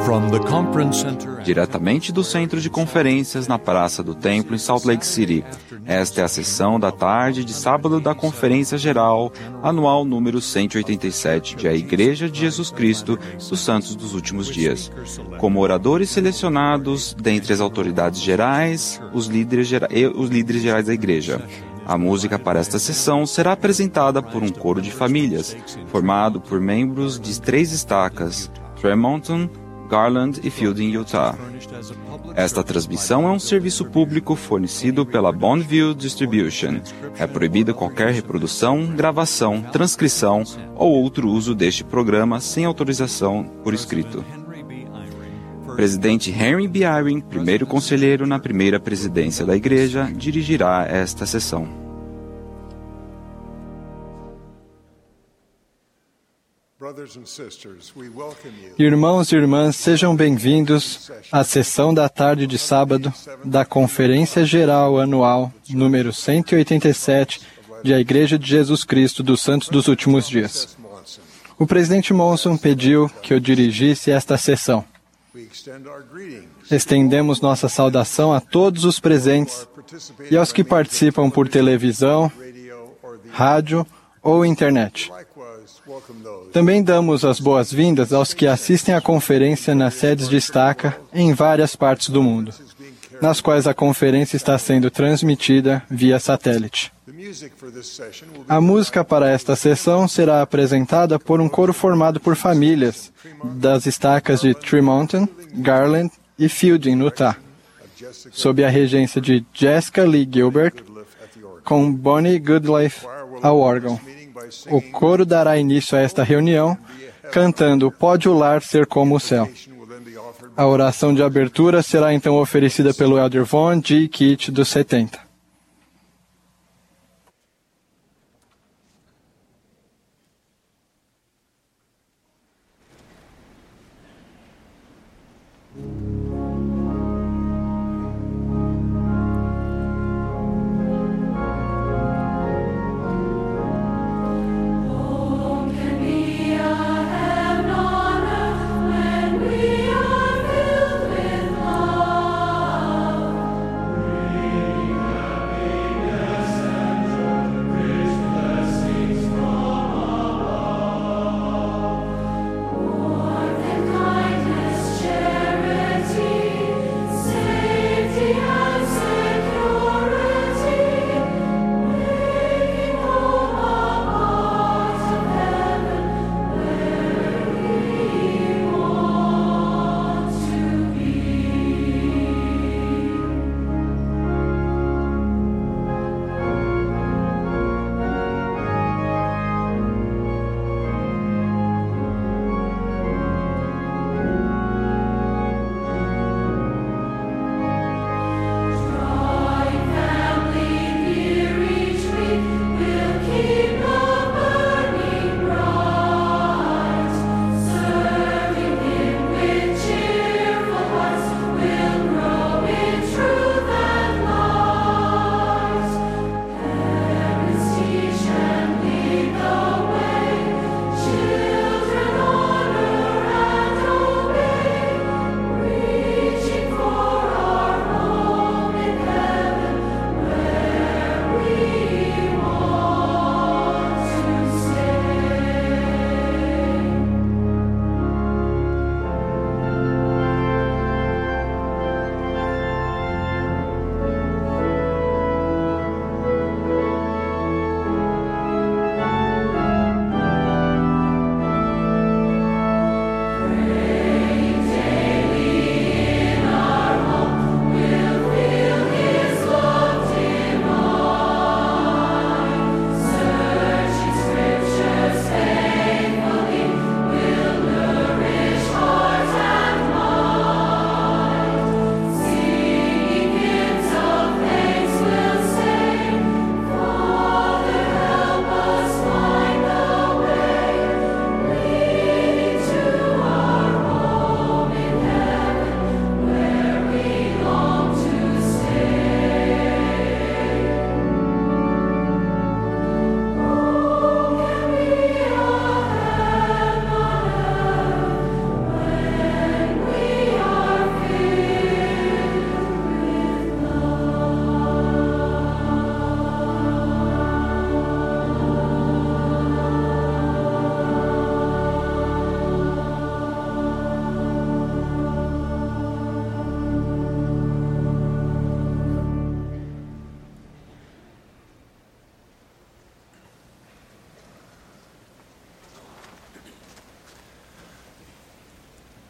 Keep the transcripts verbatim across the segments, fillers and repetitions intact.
From the Conference Center, diretamente do Centro de Conferências na Praça do Templo em Salt Lake City. Esta é a sessão da tarde de sábado da Conferência Geral Anual número cento e oitenta e sete de A Igreja de Jesus Cristo dos Santos dos Últimos Dias. Como oradores selecionados dentre as autoridades gerais, os líderes, gera... e os líderes gerais da Igreja. A música para esta sessão será apresentada por um coro de famílias, formado por membros de três estacas, Tremonton, Garland e Fielding, Utah. Esta transmissão é um serviço público fornecido pela Bonneville Distribution. É proibida qualquer reprodução, gravação, transcrição ou outro uso deste programa sem autorização por escrito. Presidente Henry B. Eyring, primeiro conselheiro na primeira presidência da Igreja, dirigirá esta sessão. Irmãos e irmãs, sejam bem-vindos à sessão da tarde de sábado da Conferência Geral Anual número cento e oitenta e sete de A Igreja de Jesus Cristo dos Santos dos Últimos Dias. O presidente Monson pediu que eu dirigisse esta sessão. Estendemos nossa saudação a todos os presentes e aos que participam por televisão, rádio ou internet. Também damos as boas-vindas aos que assistem à conferência nas sedes de estaca em várias partes do mundo, nas quais a conferência está sendo transmitida via satélite. A música para esta sessão será apresentada por um coro formado por famílias das estacas de Tremonton, Garland e Fielding, no Utah, sob a regência de Jessica Lee Gilbert, com Bonnie Goodlife ao órgão. O coro dará início a esta reunião, cantando Pode o Lar Ser Como o Céu. A oração de abertura será então oferecida pelo Elder Von G. Kitt, dos setenta. We are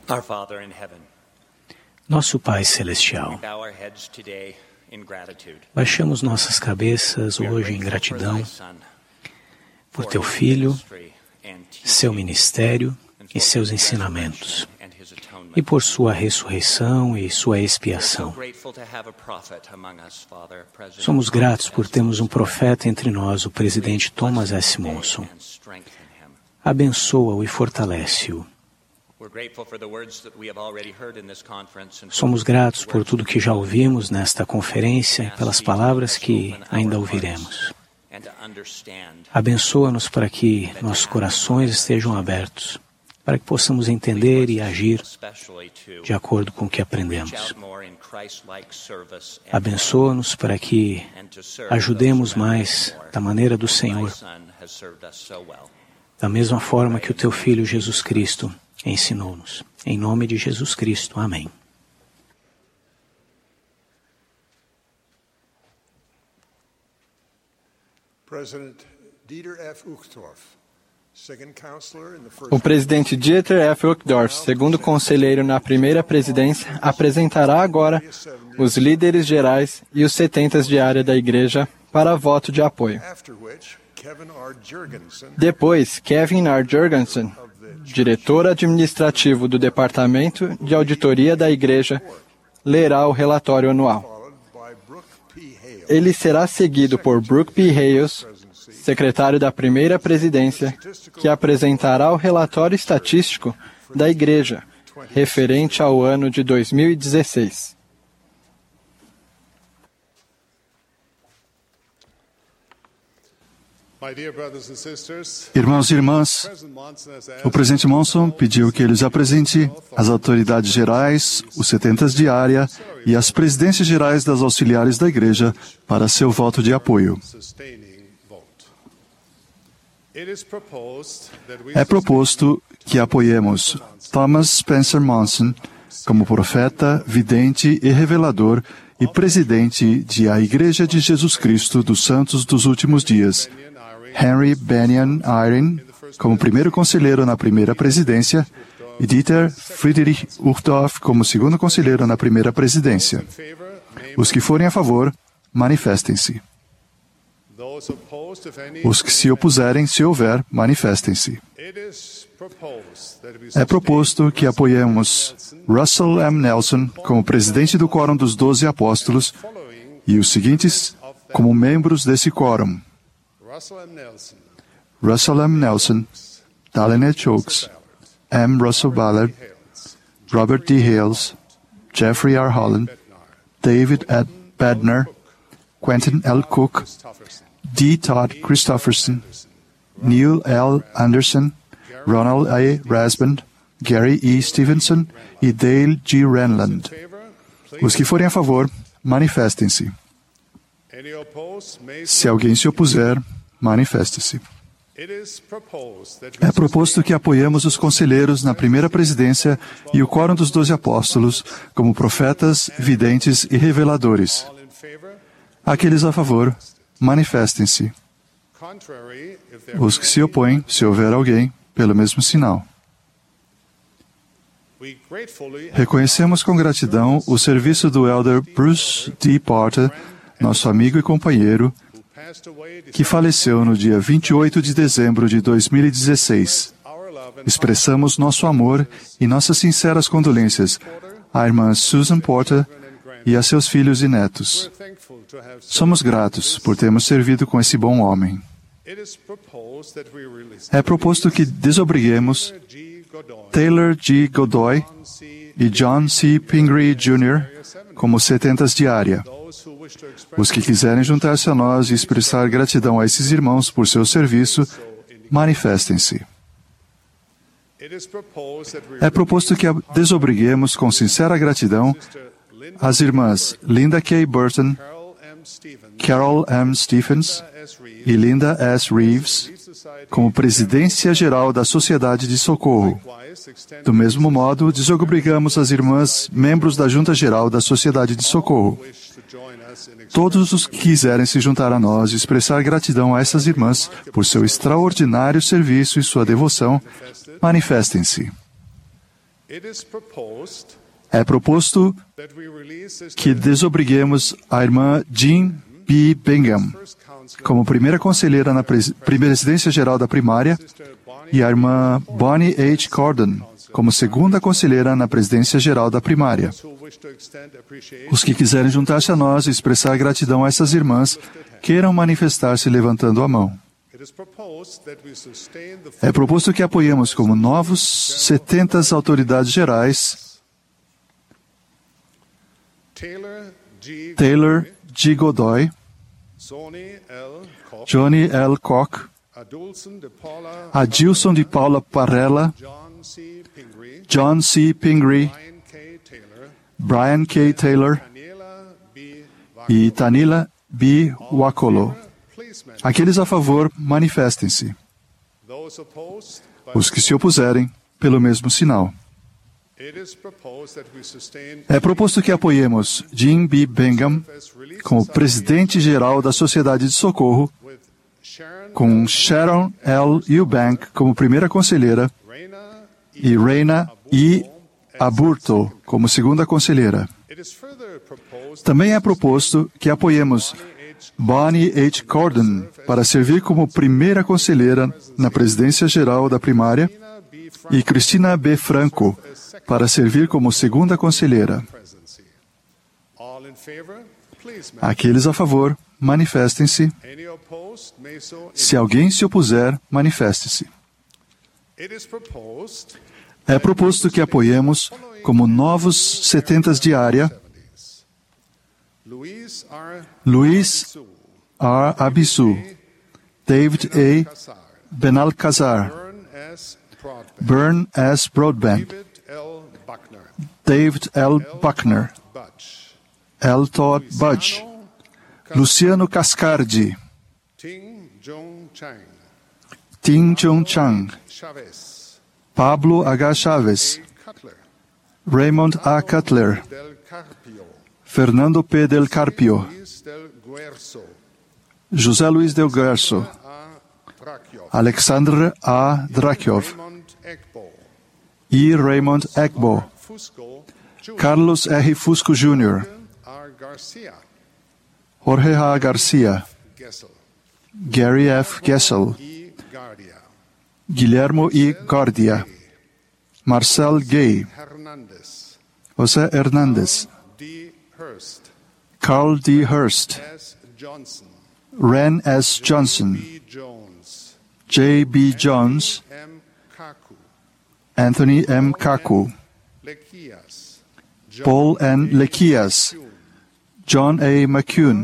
Nosso Pai Celestial, baixamos nossas cabeças hoje em gratidão por Teu Filho, seu ministério e seus ensinamentos, e por sua ressurreição e sua expiação. Somos gratos por termos um profeta entre nós, o presidente Thomas S. Monson. Abençoa-o e fortalece-o. Somos gratos por tudo que já ouvimos nesta conferência e pelas palavras que ainda ouviremos. Abençoa-nos para que nossos corações estejam abertos, para que possamos entender e agir de acordo com o que aprendemos. Abençoa-nos para que ajudemos mais da maneira do Senhor, da mesma forma que o Teu Filho Jesus Cristo ensinou-nos. Em nome de Jesus Cristo. Amém. O presidente Dieter F. Uchtdorf, segundo conselheiro na primeira presidência, apresentará agora os líderes gerais e os setentas de área da igreja para voto de apoio. Depois, Kevin R. Jorgensen, diretor administrativo do Departamento de Auditoria da Igreja, lerá o relatório anual. Ele será seguido por Brooke P. Hales, secretário da primeira presidência, que apresentará o relatório estatístico da Igreja, referente ao ano de dois mil e dezesseis. Irmãos e irmãs, o presidente Monson pediu que eles apresente as autoridades gerais, os setentas de área e as presidências gerais das auxiliares da igreja para seu voto de apoio. É proposto que apoiemos Thomas Spencer Monson como profeta, vidente e revelador e presidente de a Igreja de Jesus Cristo dos Santos dos Últimos Dias, Henry Benyon Eyring como primeiro conselheiro na primeira presidência e Dieter Friedrich Uchtdorf como segundo conselheiro na primeira presidência. Os que forem a favor, manifestem-se. Os que se opuserem, se houver, manifestem-se. É proposto que apoiemos Russell M. Nelson como presidente do Quórum dos Doze Apóstolos e os seguintes como membros desse quórum: Russell M. Nelson, Dallin H. Oaks, M. Russell Ballard, Robert D. Hales, Jeffrey R. Holland, David Ed Bednar, Quentin L. Cook, D. Todd Christofferson, Neil L. Anderson, Ronald A. Rasband, Gary E. Stevenson e Dale G. Renland. Os que forem a favor, manifestem-se. Se alguém se opuser, manifeste-se. É proposto que apoiemos os conselheiros na primeira presidência e o Quórum dos Doze Apóstolos como profetas, videntes e reveladores. Aqueles a favor, manifestem-se. Os que se opõem, se houver alguém, pelo mesmo sinal. Reconhecemos com gratidão o serviço do Elder Bruce D. Porter, nosso amigo e companheiro, que faleceu no dia vinte e oito de dezembro de dois mil e dezesseis. Expressamos nosso amor e nossas sinceras condolências à irmã Susan Porter e a seus filhos e netos. Somos gratos por termos servido com esse bom homem. É proposto que desobriguemos Taylor G. Godoy e John C. Pingree Júnior como setentas de área. Os que quiserem juntar-se a nós e expressar gratidão a esses irmãos por seu serviço, manifestem-se. É proposto que desobriguemos com sincera gratidão as irmãs Linda K. Burton, Carol M. Stephens e Linda S. Reeves como presidência geral da Sociedade de Socorro. Do mesmo modo, desobrigamos as irmãs membros da Junta Geral da Sociedade de Socorro. Todos os que quiserem se juntar a nós e expressar gratidão a essas irmãs por seu extraordinário serviço e sua devoção, manifestem-se. É proposto que desobriguemos a irmã Jean B. Bingham como primeira conselheira na pres- presidência geral da primária e a irmã Bonnie H. Cordon como segunda conselheira na presidência geral da primária. Os que quiserem juntar-se a nós e expressar gratidão a essas irmãs, queiram manifestar-se levantando a mão. É proposto que apoiemos como novos setenta autoridades gerais Taylor G. Godoy, Johnny L. Koch, Adilson de Paula Parrella, John C. Pingree, Brian K. Taylor e Tanila B. Wakolo. Aqueles a favor, manifestem-se. Os que se opuserem, pelo mesmo sinal. É proposto que apoiemos Jean B. Bingham como presidente-geral da Sociedade de Socorro, com Sharon L. Eubank como primeira conselheira e Reina E. Aburto como segunda conselheira. Também é proposto que apoiemos Bonnie H. Cordon para servir como primeira conselheira na presidência geral da primária e Cristina B. Franco para servir como segunda conselheira. Aqueles a favor, manifestem-se. Se alguém se opuser, manifeste-se. É proposto que apoiemos como novos setentas de área Luiz R. Abisu, David A. Benalcazar, Bern S. Broadbent, David L. Buckner, L. Todd Budge, Luciano Cascardi, Ting Jong Chang, Pablo H. Chaves, Raymond A. Cutler, Fernando P. Del Carpio, José Luiz Del Guerso, Alexandre A. Drakiov e Raymond Egbo, Carlos R. Fusco Júnior, Jorge A. Garcia, Gary F. Gessel, Guillermo I. Guardia, Marcel Gay, José Hernández, Carl D. Hurst, Ren S. Johnson, J. B. Jones, Anthony M. Kaku, Paul N. Lequias, John A. McCune,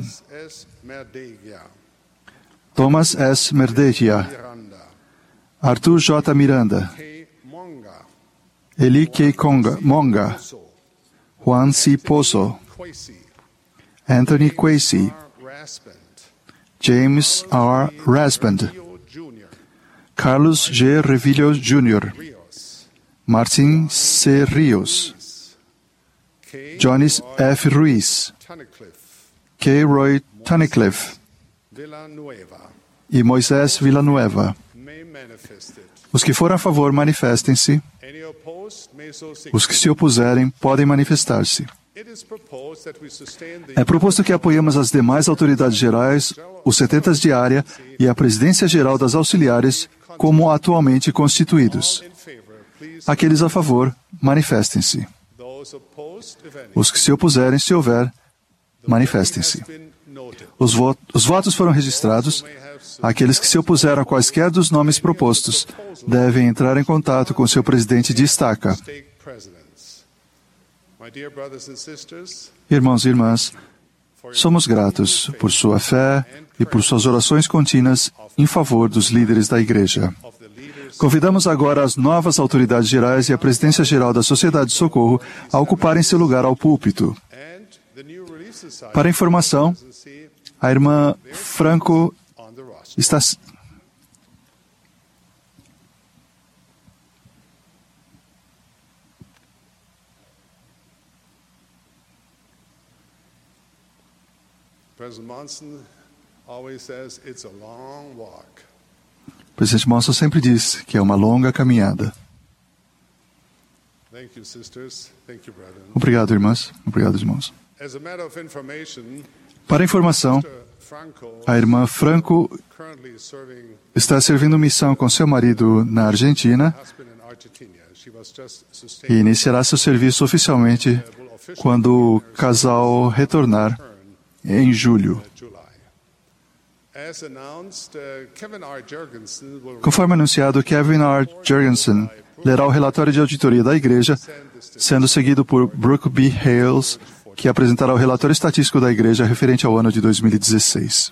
Thomas S. Merdegia, Arthur J. Miranda, Eli K. Conga, Monga, Juan C. Pozo, Anthony Quasey, James R. Rasband, Carlos G. Revillo Júnior, Martin C. Rios, Johnny F. Ruiz, K. Roy Tunnicliffe e Moisés Villanueva. Os que forem a favor, manifestem-se. Os que se opuserem, podem manifestar-se. É proposto que apoiemos as demais autoridades gerais, os setentas de área e a presidência geral das auxiliares, como atualmente constituídos. Aqueles a favor, manifestem-se. Os que se opuserem, se houver, manifestem-se. Os, vo- os votos foram registrados. Aqueles que se opuseram a quaisquer dos nomes propostos devem entrar em contato com seu presidente de estaca. Irmãos e irmãs, somos gratos por sua fé e por suas orações contínuas em favor dos líderes da Igreja. Convidamos agora as novas autoridades gerais e a presidência geral da Sociedade de Socorro a ocuparem seu lugar ao púlpito. Para informação, a irmã Franco está... President Monson always says it's a long walk. O presidente Monson sempre diz que é uma longa caminhada. Thank you, sisters. Thank you, brethren. Obrigado, irmãs. Obrigado, irmãos. As a matter of information, Para informação, Franco a irmã Franco currently serving está servindo missão com seu marido na Argentina husband in Argentina. She was just e sustained iniciará seu serviço oficialmente quando o casal retornar em julho. in July. As announced, uh, Kevin R. Jurgensen will Conforme anunciado, Kevin R. Jurgensen lerá o relatório de auditoria da Igreja, sendo seguido por Brooke B. Hales, que apresentará o relatório estatístico da Igreja referente ao ano de dois mil e dezesseis.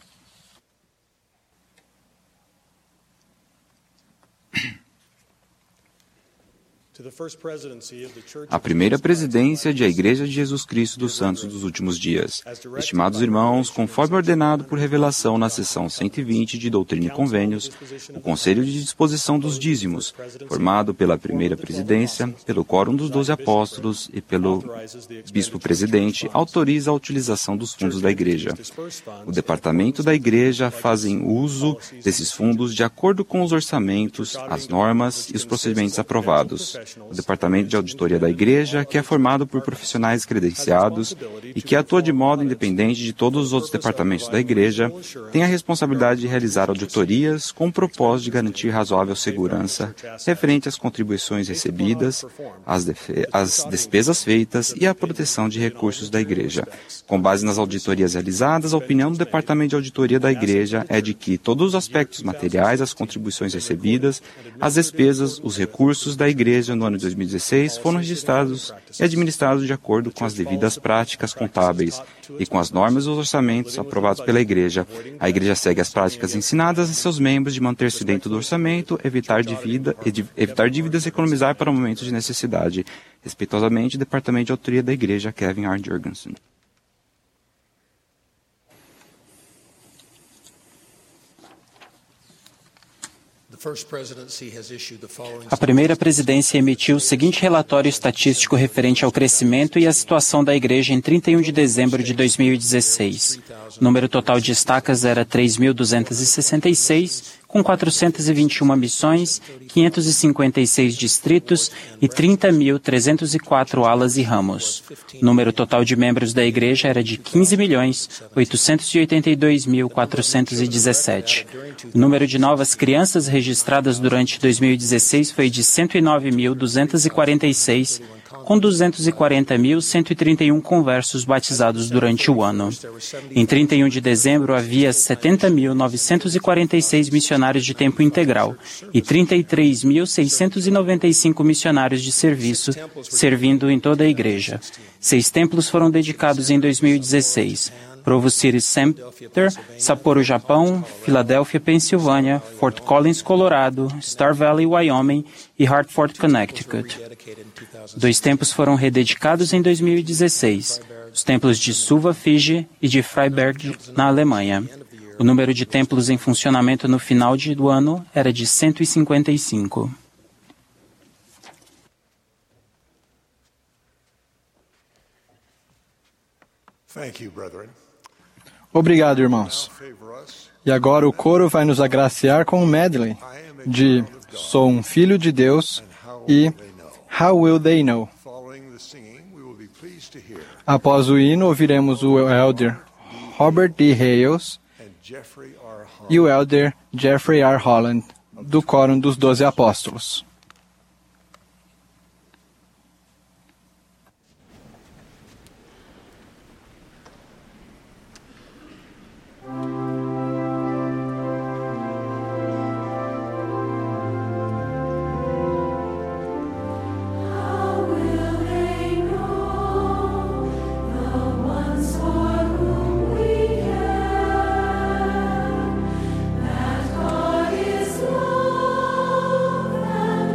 A primeira presidência de a Igreja de Jesus Cristo dos Santos dos Últimos Dias. Estimados irmãos, conforme ordenado por revelação na seção cento e vinte de Doutrina e Convênios, o Conselho de Disposição dos Dízimos, formado pela primeira presidência, pelo Quórum dos Doze Apóstolos e pelo Bispo-Presidente, autoriza a utilização dos fundos da Igreja. O Departamento da Igreja fazem uso desses fundos de acordo com os orçamentos, as normas e os procedimentos aprovados. O Departamento de Auditoria da Igreja, que é formado por profissionais credenciados e que atua de modo independente de todos os outros departamentos da Igreja, tem a responsabilidade de realizar auditorias com o propósito de garantir razoável segurança referente às contribuições recebidas, às, às despesas feitas e à proteção de recursos da Igreja. Com base nas auditorias realizadas, a opinião do Departamento de Auditoria da Igreja é de que todos os aspectos materiais, as contribuições recebidas, as despesas, os recursos da Igreja no ano de dois mil e dezesseis foram registrados e administrados de acordo com as devidas práticas contábeis e com as normas e os orçamentos aprovados pela Igreja. A Igreja segue as práticas ensinadas a seus membros de manter-se dentro do orçamento, evitar, dívida, evitar dívidas e economizar para momentos de necessidade. Respeitosamente, Departamento de Auditoria da Igreja, Kevin R. Jurgensen. A primeira presidência emitiu o seguinte relatório estatístico referente ao crescimento e à situação da Igreja em trinta e um de dezembro de dois mil e dezesseis. O número total de estacas era três mil duzentos e sessenta e seis, com quatrocentas e vinte e uma missões, quinhentos e cinquenta e seis distritos e trinta mil trezentos e quatro alas e ramos. O número total de membros da Igreja era de quinze milhões oitocentos e oitenta e dois mil quatrocentos e dezessete. O número de novas crianças registradas durante dois mil e dezesseis foi de cento e nove mil duzentos e quarenta e seis, com duzentos e quarenta mil cento e trinta e um conversos batizados durante o ano. Em trinta e um de dezembro, havia setenta mil novecentos e quarenta e seis missionários de tempo integral e trinta e três mil seiscentos e noventa e cinco missionários de serviço, servindo em toda a Igreja. Seis templos foram dedicados em dois mil e dezesseis. Provo City Center, Sapporo, Japão, Filadélfia, Pensilvânia, Fort Collins, Colorado, Star Valley, Wyoming e Hartford, Connecticut. Dois templos foram rededicados em dois mil e dezesseis, os templos de Suva, Fiji e de Freiberg, na Alemanha. O número de templos em funcionamento no final do ano era de cento e cinquenta e cinco. Obrigado, irmãos. E agora o coro vai nos agraciar com o medley de Sou um Filho de Deus e How Will They Know? Após o hino, ouviremos o elder Robert D. Hales e o elder Jeffrey R. Holland, do Quórum dos Doze Apóstolos. God is love.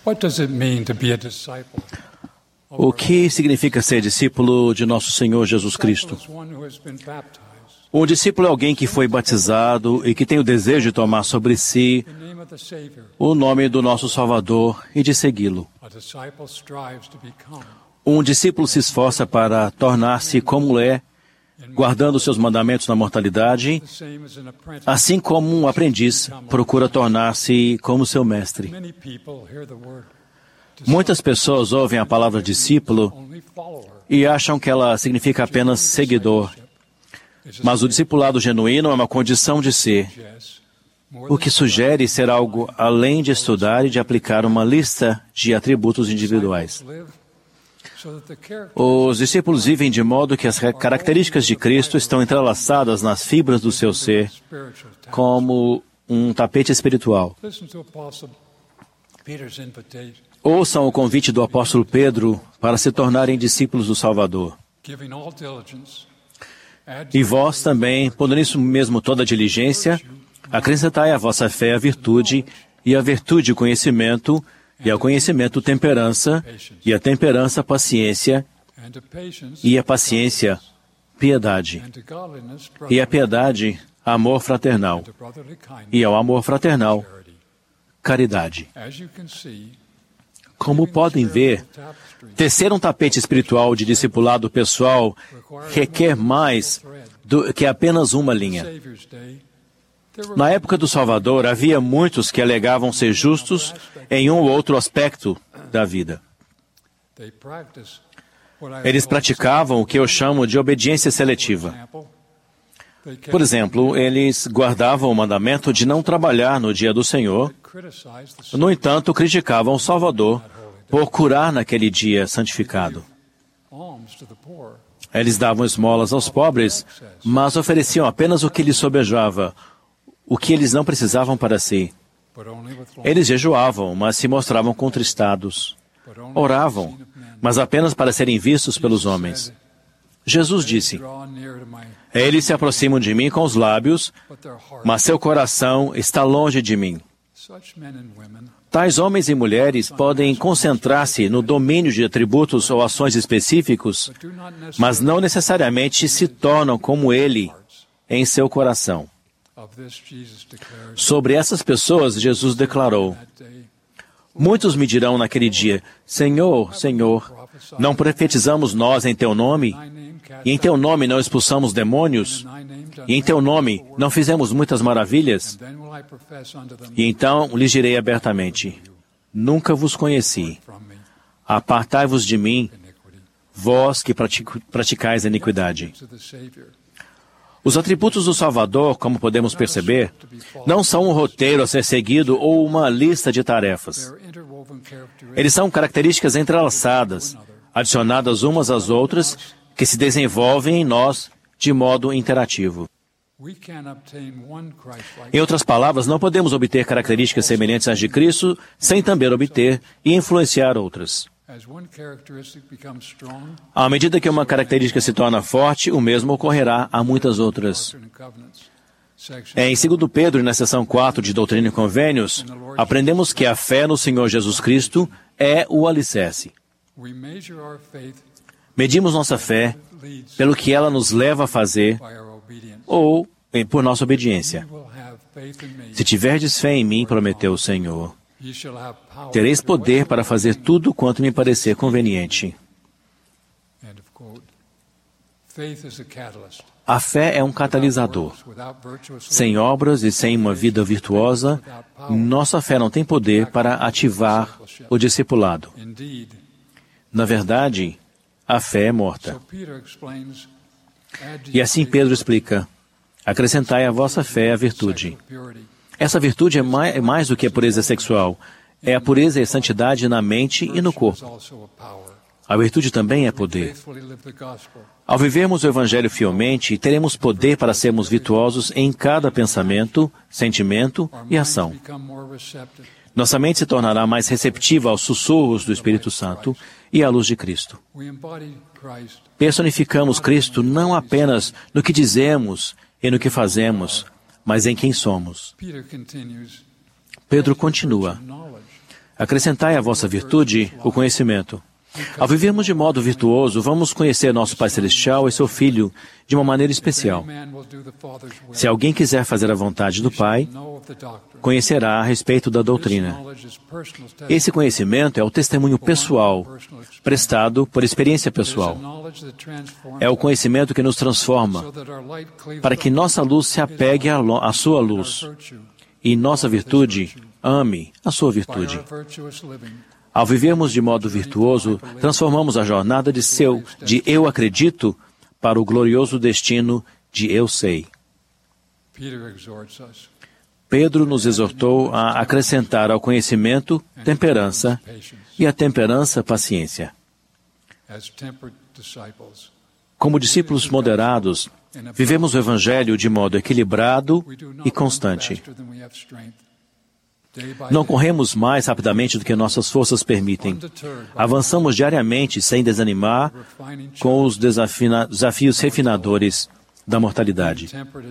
O que significa ser discípulo de nosso Senhor Jesus Cristo? Um discípulo é alguém que foi batizado e que tem o desejo de tomar sobre si o nome do nosso Salvador e de segui-lo. Um discípulo se esforça para tornar-se como é, guardando seus mandamentos na mortalidade, assim como um aprendiz procura tornar-se como seu mestre. Muitas pessoas ouvem a palavra discípulo e acham que ela significa apenas seguidor. Mas o discipulado genuíno é uma condição de ser, o que sugere ser algo além de estudar e de aplicar uma lista de atributos individuais. Os discípulos vivem de modo que as características de Cristo estão entrelaçadas nas fibras do seu ser, como um tapete espiritual. Ouçam o convite do apóstolo Pedro para se tornarem discípulos do Salvador. E vós também, pondo nisso mesmo toda a diligência, acrescentai à vossa fé a virtude, e a virtude o conhecimento, e ao conhecimento temperança, e a temperança paciência, e a paciência piedade, e a piedade amor fraternal, e ao amor fraternal caridade. Como podem ver, tecer um tapete espiritual de discipulado pessoal requer mais do que apenas uma linha. Na época do Salvador, havia muitos que alegavam ser justos em um ou outro aspecto da vida. Eles praticavam o que eu chamo de obediência seletiva. Por exemplo, eles guardavam o mandamento de não trabalhar no dia do Senhor. No entanto, criticavam o Salvador por curar naquele dia santificado. Eles davam esmolas aos pobres, mas ofereciam apenas o que lhes sobejava, o que eles não precisavam para si. Eles jejuavam, mas se mostravam contristados. Oravam, mas apenas para serem vistos pelos homens. Jesus disse: eles se aproximam de mim com os lábios, mas seu coração está longe de mim. Tais homens e mulheres podem concentrar-se no domínio de atributos ou ações específicos, mas não necessariamente se tornam como ele em seu coração. Sobre essas pessoas, Jesus declarou: muitos me dirão naquele dia: Senhor, Senhor, não profetizamos nós em teu nome? E em teu nome não expulsamos demônios? E em teu nome não fizemos muitas maravilhas? E então lhes direi abertamente: nunca vos conheci. Apartai-vos de mim, vós que pratico, praticais a iniquidade. Os atributos do Salvador, como podemos perceber, não são um roteiro a ser seguido ou uma lista de tarefas. Eles são características entrelaçadas, adicionadas umas às outras, que se desenvolvem em nós de modo interativo. Em outras palavras, não podemos obter características semelhantes às de Cristo sem também obter e influenciar outras. À medida que uma característica se torna forte, o mesmo ocorrerá a muitas outras. Em segundo Pedro, na seção quatro de Doutrina e Convênios, aprendemos que a fé no Senhor Jesus Cristo é o alicerce. Medimos nossa fé pelo que ela nos leva a fazer ou por nossa obediência. Se tiverdes fé em mim, prometeu o Senhor, tereis poder para fazer tudo quanto me parecer conveniente. A fé é um catalisador. Sem obras e sem uma vida virtuosa, nossa fé não tem poder para ativar o discipulado. Na verdade, a fé é morta. E assim Pedro explica: acrescentai à vossa fé a virtude. Essa virtude é mais, é mais do que a pureza sexual. É a pureza e a santidade na mente e no corpo. A virtude também é poder. Ao vivermos o Evangelho fielmente, teremos poder para sermos virtuosos em cada pensamento, sentimento e ação. Nossa mente se tornará mais receptiva aos sussurros do Espírito Santo e à luz de Cristo. Personificamos Cristo não apenas no que dizemos e no que fazemos, mas em quem somos. Pedro continua: Acrescentai à vossa virtude o conhecimento. Ao vivermos de modo virtuoso, vamos conhecer nosso Pai Celestial e seu Filho de uma maneira especial. Se alguém quiser fazer a vontade do Pai, conhecerá a respeito da doutrina. Esse conhecimento é o testemunho pessoal, prestado por experiência pessoal. É o conhecimento que nos transforma, para que nossa luz se apegue à, à sua luz e nossa virtude ame a sua virtude. Ao vivermos de modo virtuoso, transformamos a jornada de seu, de eu acredito, para o glorioso destino de eu sei. Pedro nos exortou a acrescentar ao conhecimento temperança e à temperança paciência. Como discípulos moderados, vivemos o Evangelho de modo equilibrado e constante. Não corremos mais rapidamente do que nossas forças permitem. Avançamos diariamente sem desanimar com os desafina- desafios refinadores da mortalidade.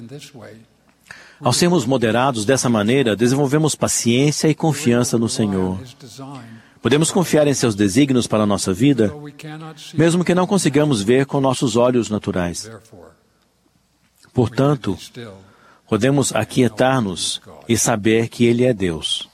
Ao sermos moderados dessa maneira, desenvolvemos paciência e confiança no Senhor. Podemos confiar em seus desígnios para a nossa vida, mesmo que não consigamos ver com nossos olhos naturais. Portanto, podemos aquietar-nos e saber que Ele é Deus.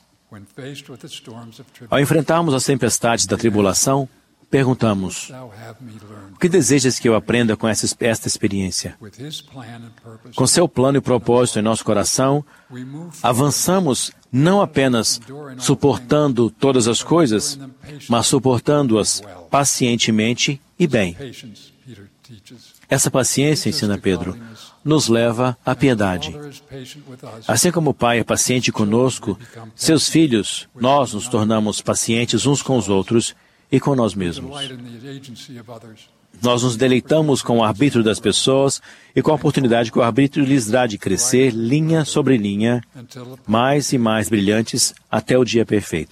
Ao enfrentarmos as tempestades da tribulação, perguntamos: o que desejas que eu aprenda com essa, esta experiência? Com seu plano e propósito em nosso coração, avançamos não apenas suportando todas as coisas, mas suportando-as pacientemente e bem. Essa paciência, ensina Pedro, nos leva à piedade. Assim como o Pai é paciente conosco, seus filhos, nós nos tornamos pacientes uns com os outros e com nós mesmos. Nós nos deleitamos com o arbítrio das pessoas e com a oportunidade que o arbítrio lhes dá de crescer linha sobre linha, mais e mais brilhantes até o dia perfeito.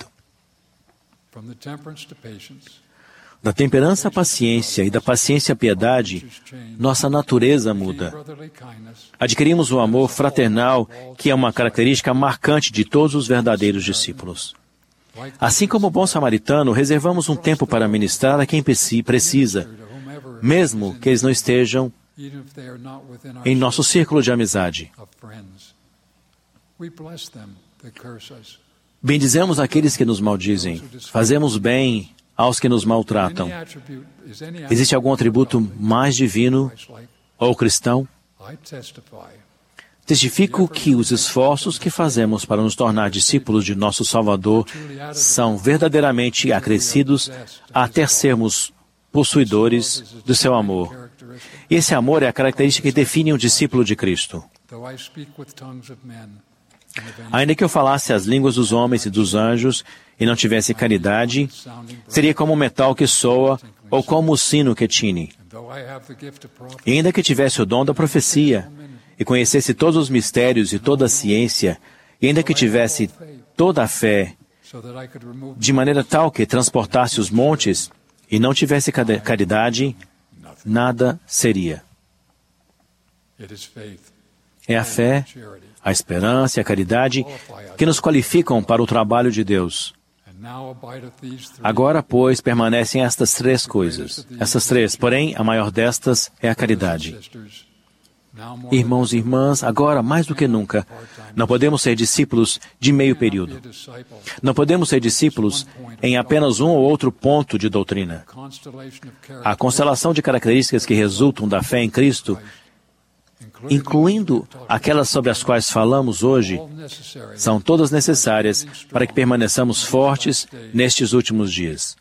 Da temperança à paciência e da paciência à piedade, nossa natureza muda. Adquirimos o amor fraternal, que é uma característica marcante de todos os verdadeiros discípulos. Assim como o bom samaritano, reservamos um tempo para ministrar a quem precisa, mesmo que eles não estejam em nosso círculo de amizade. Bendizemos aqueles que nos maldizem, fazemos bem aos que nos maltratam. Existe algum atributo mais divino ou cristão? Testifico que os esforços que fazemos para nos tornar discípulos de nosso Salvador são verdadeiramente acrescidos até sermos possuidores do seu amor. E esse amor é a característica que define um discípulo de Cristo. Ainda que eu falasse as línguas dos homens e dos anjos e não tivesse caridade, seria como o metal que soa ou como o sino que tine. E ainda que tivesse o dom da profecia e conhecesse todos os mistérios e toda a ciência, e ainda que tivesse toda a fé, de maneira tal que transportasse os montes e não tivesse caridade, nada seria. É a fé, a esperança e a caridade que nos qualificam para o trabalho de Deus. Agora, pois, permanecem estas três coisas. Essas três, porém, a maior destas é a caridade. Irmãos e irmãs, agora, mais do que nunca, não podemos ser discípulos de meio período. Não podemos ser discípulos em apenas um ou outro ponto de doutrina. A constelação de características que resultam da fé em Cristo, incluindo aquelas sobre as quais falamos hoje, são todas necessárias para que permaneçamos fortes nestes últimos dias.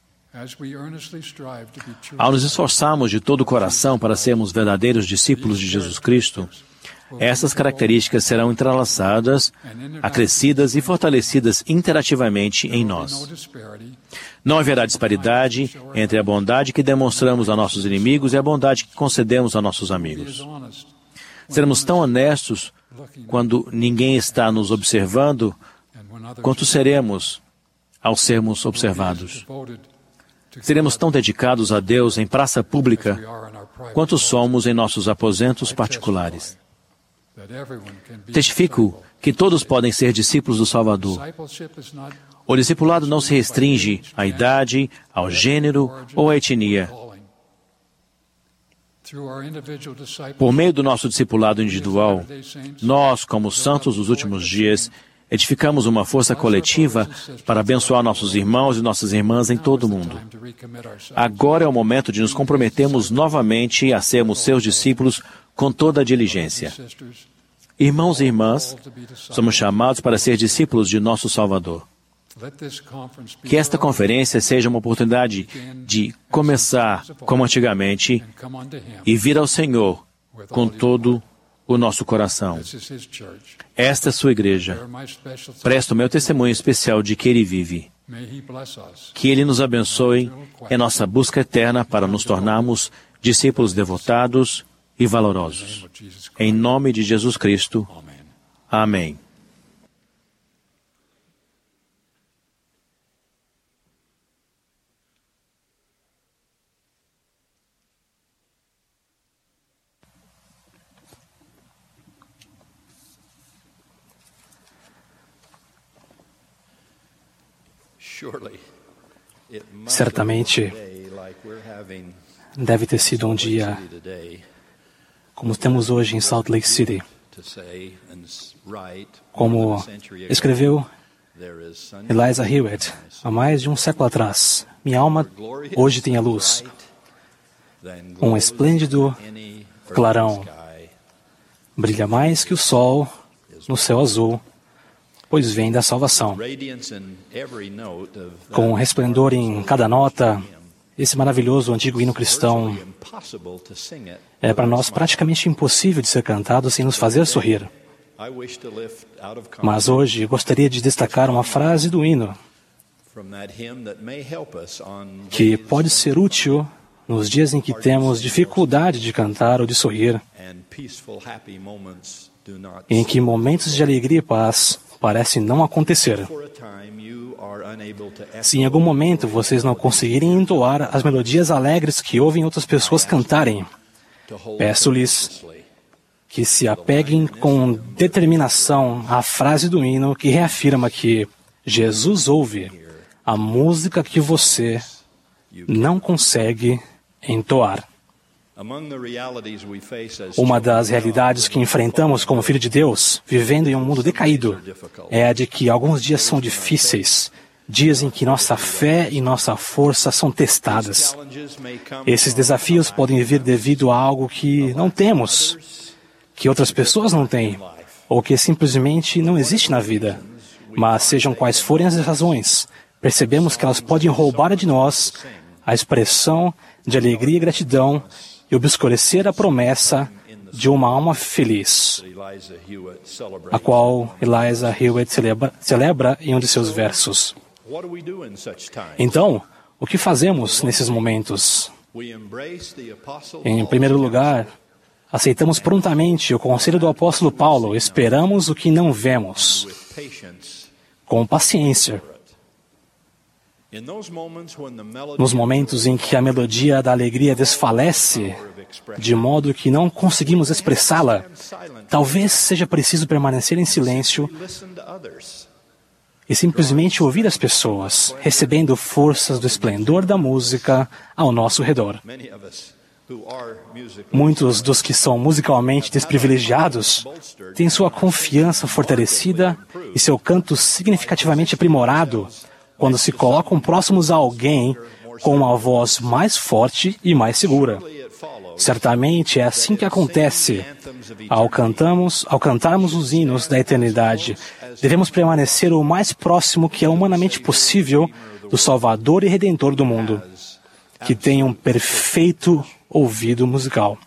Ao nos esforçarmos de todo o coração para sermos verdadeiros discípulos de Jesus Cristo, essas características serão entrelaçadas, acrescidas e fortalecidas interativamente em nós. Não haverá disparidade entre a bondade que demonstramos a nossos inimigos e a bondade que concedemos a nossos amigos. Seremos tão honestos quando ninguém está nos observando, quanto seremos ao sermos observados. Seremos tão dedicados a Deus em praça pública, quanto somos em nossos aposentos particulares. Testifico que todos podem ser discípulos do Salvador. O discipulado não se restringe à idade, ao gênero ou à etnia. Por meio do nosso discipulado individual, nós, como santos dos últimos dias, edificamos uma força coletiva para abençoar nossos irmãos e nossas irmãs em todo o mundo. Agora é o momento de nos comprometermos novamente a sermos seus discípulos com toda a diligência. Irmãos e irmãs, somos chamados para ser discípulos de nosso Salvador. Que esta conferência seja uma oportunidade de começar como antigamente e vir ao Senhor com todo o nosso coração. Esta é sua igreja. Presto o meu testemunho especial de que Ele vive. Que Ele nos abençoe em nossa busca eterna para nos tornarmos discípulos devotados e valorosos. Em nome de Jesus Cristo. Amém. Certamente, deve ter sido um dia como temos hoje em Salt Lake City. Como escreveu Eliza Hewitt há mais de um século atrás, minha alma hoje tem a luz, um esplêndido clarão, brilha mais que o sol no céu azul, pois vem da salvação. Com resplendor em cada nota, esse maravilhoso antigo hino cristão é para nós praticamente impossível de ser cantado sem nos fazer sorrir. Mas hoje gostaria de destacar uma frase do hino que pode ser útil nos dias em que temos dificuldade de cantar ou de sorrir, em que momentos de alegria e paz parecem não acontecer. Se em algum momento vocês não conseguirem entoar as melodias alegres que ouvem outras pessoas cantarem, peço-lhes que se apeguem com determinação à frase do hino que reafirma que Jesus ouve a música que você não consegue entoar. Uma das realidades que enfrentamos como filho de Deus, vivendo em um mundo decaído, é a de que alguns dias são difíceis, dias em que nossa fé e nossa força são testadas. Esses desafios podem vir devido a algo que não temos, que outras pessoas não têm, ou que simplesmente não existe na vida. Mas sejam quais forem as razões, percebemos que elas podem roubar de nós a expressão de alegria e gratidão e obscurecer a promessa de uma alma feliz, a qual Eliza Hewitt celebra, celebra em um de seus versos. Então, o que fazemos nesses momentos? Em primeiro lugar, aceitamos prontamente o conselho do apóstolo Paulo, esperamos o que não vemos, com paciência. Nos momentos em que a melodia da alegria desfalece, de modo que não conseguimos expressá-la, talvez seja preciso permanecer em silêncio e simplesmente ouvir as pessoas, recebendo forças do esplendor da música ao nosso redor. Muitos dos que são musicalmente desprivilegiados têm sua confiança fortalecida e seu canto significativamente aprimorado quando se colocam próximos a alguém com uma voz mais forte e mais segura. Certamente é assim que acontece. Ao, cantamos, ao cantarmos os hinos da eternidade, devemos permanecer o mais próximo que é humanamente possível do Salvador e Redentor do mundo, que tem um perfeito ouvido musical.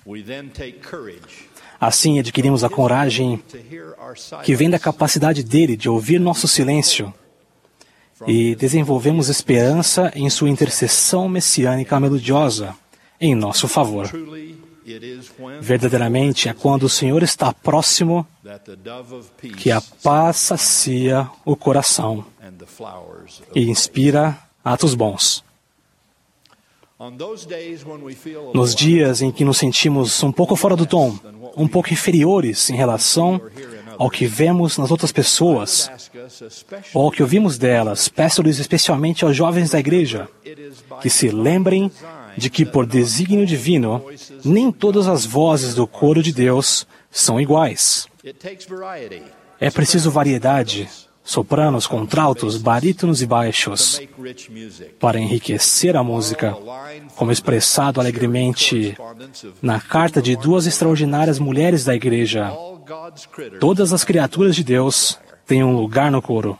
Assim adquirimos a coragem que vem da capacidade dele de ouvir nosso silêncio e desenvolvemos esperança em sua intercessão messiânica melodiosa em nosso favor. Verdadeiramente é quando o Senhor está próximo que a paz sacia o coração e inspira atos bons. Nos dias em que nos sentimos um pouco fora do tom, um pouco inferiores em relação ao que vemos nas outras pessoas, ou ao que ouvimos delas, peço-lhes especialmente aos jovens da igreja, que se lembrem de que, por desígnio divino, nem todas as vozes do coro de Deus são iguais. É preciso variedade, sopranos, contraltos, barítonos e baixos, para enriquecer a música, como expressado alegremente na carta de duas extraordinárias mulheres da igreja. Todas as criaturas de Deus têm um lugar no coro.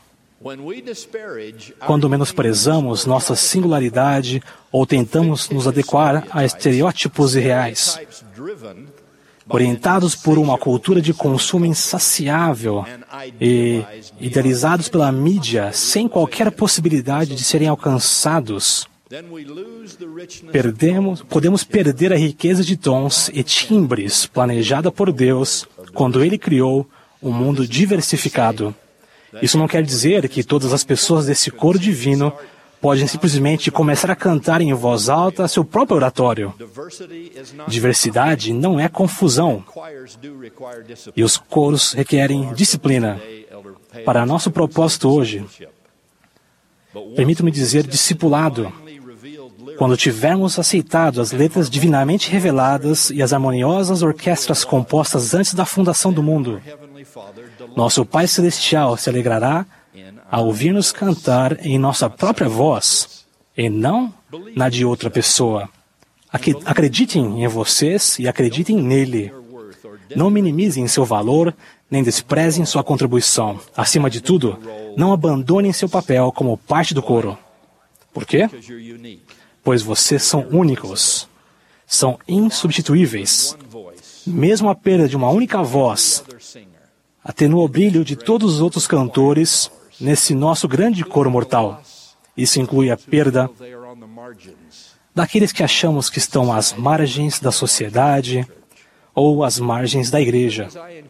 Quando menosprezamos nossa singularidade ou tentamos nos adequar a estereótipos irreais, orientados por uma cultura de consumo insaciável e idealizados pela mídia sem qualquer possibilidade de serem alcançados, perdemos, podemos perder a riqueza de tons e timbres planejada por Deus quando Ele criou um mundo diversificado. Isso não quer dizer que todas as pessoas desse coro divino podem simplesmente começar a cantar em voz alta seu próprio oratório. Diversidade não é confusão. E os coros requerem disciplina. Para nosso propósito hoje, permito-me dizer discipulado. Quando tivermos aceitado as letras divinamente reveladas e as harmoniosas orquestras compostas antes da fundação do mundo, nosso Pai Celestial se alegrará a ouvir-nos cantar em nossa própria voz, e não na de outra pessoa. Acreditem em vocês e acreditem nele. Não minimizem seu valor, nem desprezem sua contribuição. Acima de tudo, não abandonem seu papel como parte do coro. Por quê? Pois vocês são únicos, são insubstituíveis. Mesmo a perda de uma única voz atenua o brilho de todos os outros cantores nesse nosso grande coro mortal. Isso inclui a perda daqueles que achamos que estão às margens da sociedade ou às margens da igreja.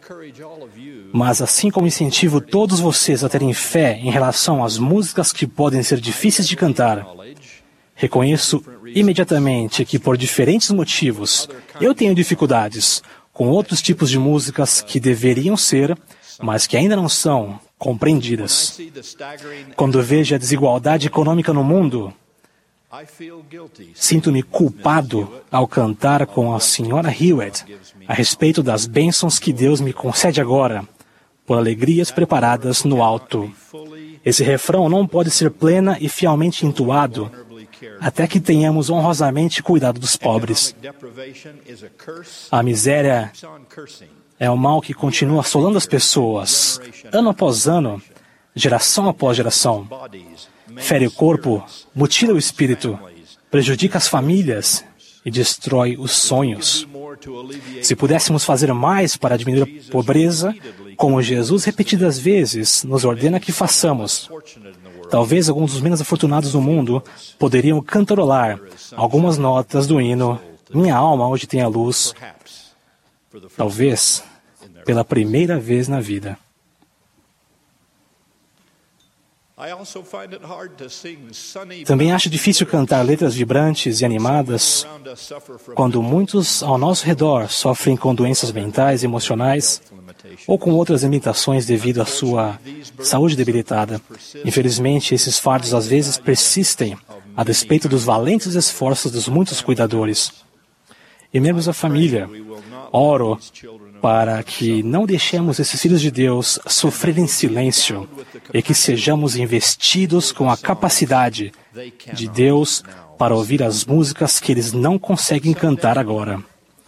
Mas assim como incentivo todos vocês a terem fé em relação às músicas que podem ser difíceis de cantar, reconheço imediatamente que, por diferentes motivos, eu tenho dificuldades com outros tipos de músicas que deveriam ser, mas que ainda não são, compreendidas. Quando vejo a desigualdade econômica no mundo, sinto-me culpado ao cantar com a senhora Hewitt a respeito das bênçãos que Deus me concede agora, por alegrias preparadas no alto. Esse refrão não pode ser plena e fielmente entoado até que tenhamos honrosamente cuidado dos pobres. A miséria é o mal que continua assolando as pessoas, ano após ano, geração após geração. Fere o corpo, mutila o espírito, prejudica as famílias e destrói os sonhos. Se pudéssemos fazer mais para diminuir a pobreza, como Jesus repetidas vezes nos ordena que façamos, talvez alguns dos menos afortunados do mundo poderiam cantarolar algumas notas do hino Minha Alma Hoje Tem a Luz, talvez pela primeira vez na vida. Também acho difícil cantar letras vibrantes e animadas quando muitos ao nosso redor sofrem com doenças mentais e emocionais ou com outras limitações devido à sua saúde debilitada. Infelizmente, esses fardos às vezes persistem a despeito dos valentes esforços dos muitos cuidadores. E membros da família, oro para que não deixemos esses filhos de Deus sofrerem em silêncio e que sejamos investidos com a capacidade de Deus para ouvir as músicas que eles não conseguem cantar agora.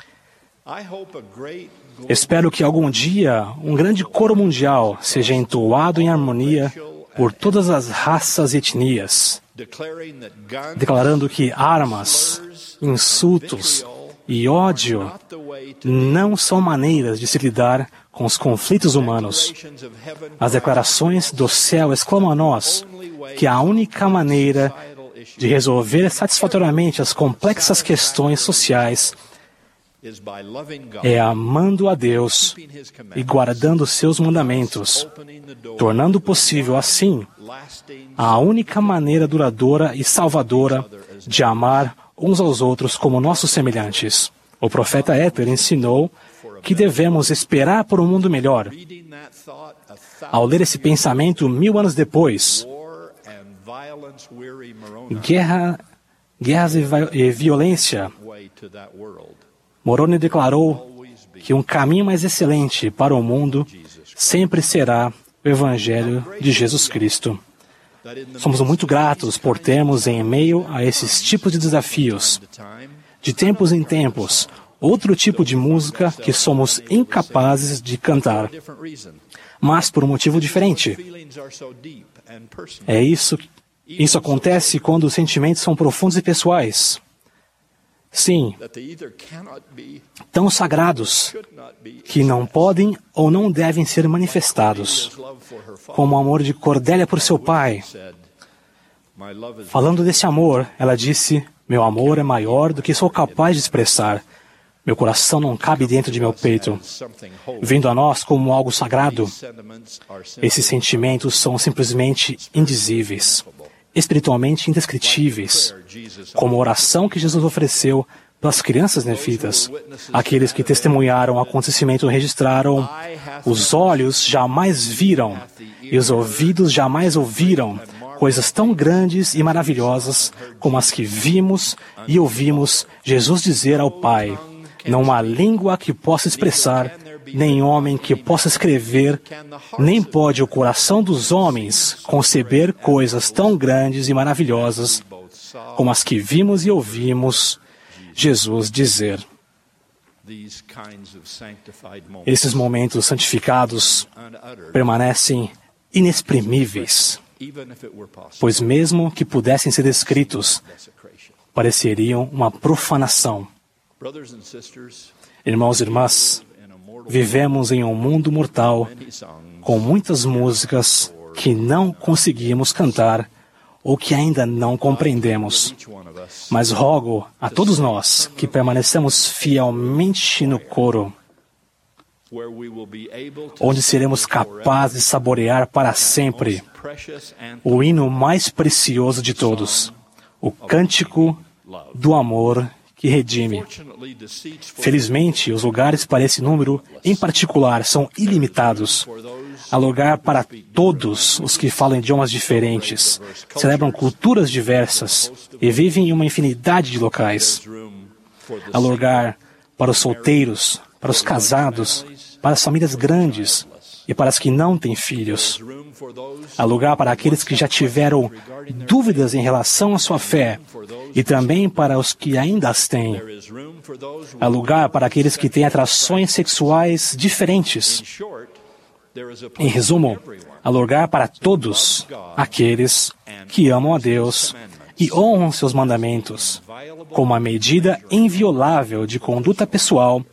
Espero que algum dia um grande coro mundial seja entoado em harmonia por todas as raças e etnias, declarando que armas, insultos e ódio não são maneiras de se lidar com os conflitos humanos. As declarações do céu exclamam a nós que a única maneira de resolver satisfatoriamente as complexas questões sociais é amando a Deus e guardando seus mandamentos, tornando possível, assim, a única maneira duradoura e salvadora de amar uns aos outros como nossos semelhantes. O profeta Éter ensinou que devemos esperar por um mundo melhor. Ao ler esse pensamento mil anos depois, guerra, guerras e, e violência, Moroni declarou que um caminho mais excelente para o mundo sempre será o Evangelho de Jesus Cristo. Somos muito gratos por termos, em meio a esses tipos de desafios, de tempos em tempos, outro tipo de música que somos incapazes de cantar, mas por um motivo diferente. É isso, isso acontece quando os sentimentos são profundos e pessoais. Sim, tão sagrados que não podem ou não devem ser manifestados, como o amor de Cordélia por seu pai. Falando desse amor, ela disse: meu amor é maior do que sou capaz de expressar. Meu coração não cabe dentro de meu peito. Vindo a nós como algo sagrado, esses sentimentos são simplesmente indizíveis, espiritualmente indescritíveis, como a oração que Jesus ofereceu pelas crianças nefitas. Aqueles que testemunharam o acontecimento registraram: os olhos jamais viram e os ouvidos jamais ouviram coisas tão grandes e maravilhosas como as que vimos e ouvimos Jesus dizer ao Pai. Não há língua que possa expressar, nem homem que possa escrever, nem pode o coração dos homens conceber coisas tão grandes e maravilhosas como as que vimos e ouvimos Jesus dizer. Esses momentos santificados permanecem inexprimíveis, pois mesmo que pudessem ser descritos, pareceriam uma profanação. Irmãos e irmãs, vivemos em um mundo mortal com muitas músicas que não conseguimos cantar ou que ainda não compreendemos. Mas rogo a todos nós que permanecemos fielmente no coro, onde seremos capazes de saborear para sempre o hino mais precioso de todos, o cântico do amor que redime. Felizmente, os lugares para esse número, em particular, são ilimitados. Há lugar para todos os que falam idiomas diferentes, celebram culturas diversas e vivem em uma infinidade de locais. Há lugar para os solteiros, para os casados, para as famílias grandes e para as que não têm filhos. Há lugar para aqueles que já tiveram dúvidas em relação à sua fé e também para os que ainda as têm. Há lugar para aqueles que têm atrações sexuais diferentes. Em resumo, há lugar para todos aqueles que amam a Deus e honram seus mandamentos como uma medida inviolável de conduta pessoal.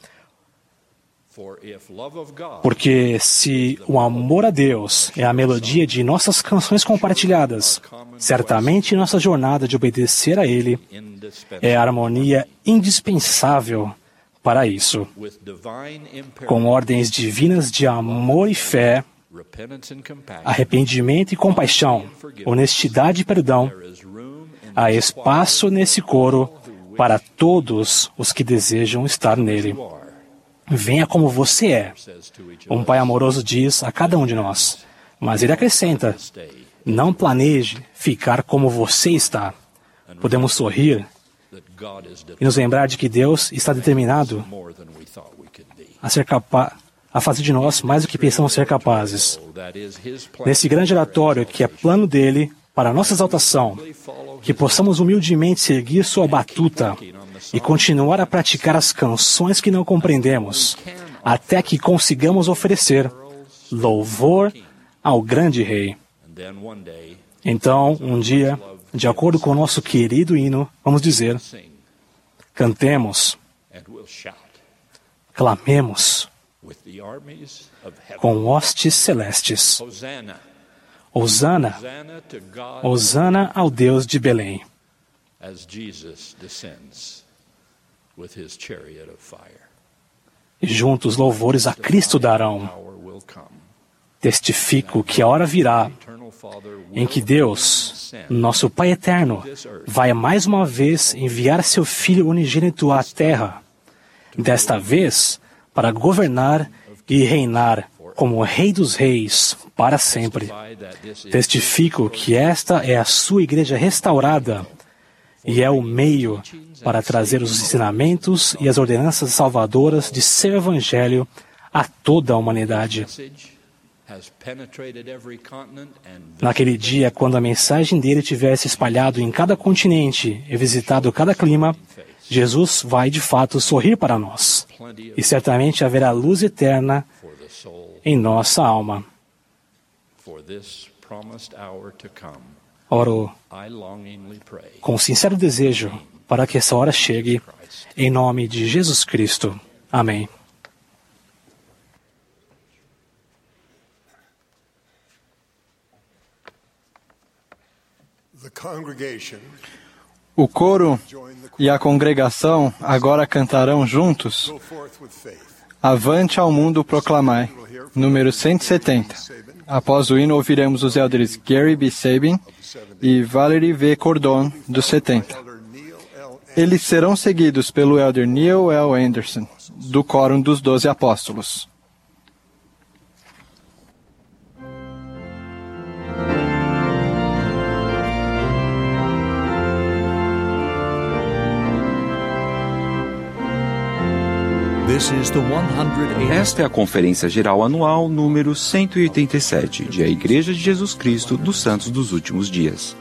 Porque se o amor a Deus é a melodia de nossas canções compartilhadas, certamente nossa jornada de obedecer a Ele é a harmonia indispensável para isso. Com ordens divinas de amor e fé, arrependimento e compaixão, honestidade e perdão, há espaço nesse coro para todos os que desejam estar nele. Venha como você é. Um Pai amoroso diz a cada um de nós. Mas ele acrescenta: não planeje ficar como você está. Podemos sorrir e nos lembrar de que Deus está determinado a ser capaz, a fazer de nós mais do que pensamos ser capazes. Nesse grande oratório que é plano dele para a nossa exaltação, que possamos humildemente seguir sua batuta e continuar a praticar as canções que não compreendemos, até que consigamos oferecer louvor ao grande Rei. Então, um dia, de acordo com o nosso querido hino, vamos dizer: cantemos, clamemos com hostes celestes. Hosana, Hosana ao Deus de Belém. E juntos louvores a Cristo darão. Testifico que a hora virá em que Deus, nosso Pai eterno, vai mais uma vez enviar seu Filho unigênito à terra, desta vez para governar e reinar como Rei dos Reis para sempre. Testifico que esta é a sua igreja restaurada e é o meio para trazer os ensinamentos e as ordenanças salvadoras de seu Evangelho a toda a humanidade. Naquele dia, quando a mensagem dele tivesse espalhado em cada continente e visitado cada clima, Jesus vai de fato sorrir para nós. E certamente haverá luz eterna em nossa alma. Oro com sincero desejo para que essa hora chegue, em nome de Jesus Cristo. Amém. O coro e a congregação agora cantarão juntos Avante ao mundo proclamai, número cento e setenta. Após o hino ouviremos os elders Gary B. Sabin e Valerie V. Cordon, dos setenta. Eles serão seguidos pelo elder Neil L. Anderson, do Quórum dos Doze Apóstolos. Esta é a Conferência Geral Anual número cento e oitenta e sete de A Igreja de Jesus Cristo dos Santos dos Últimos Dias.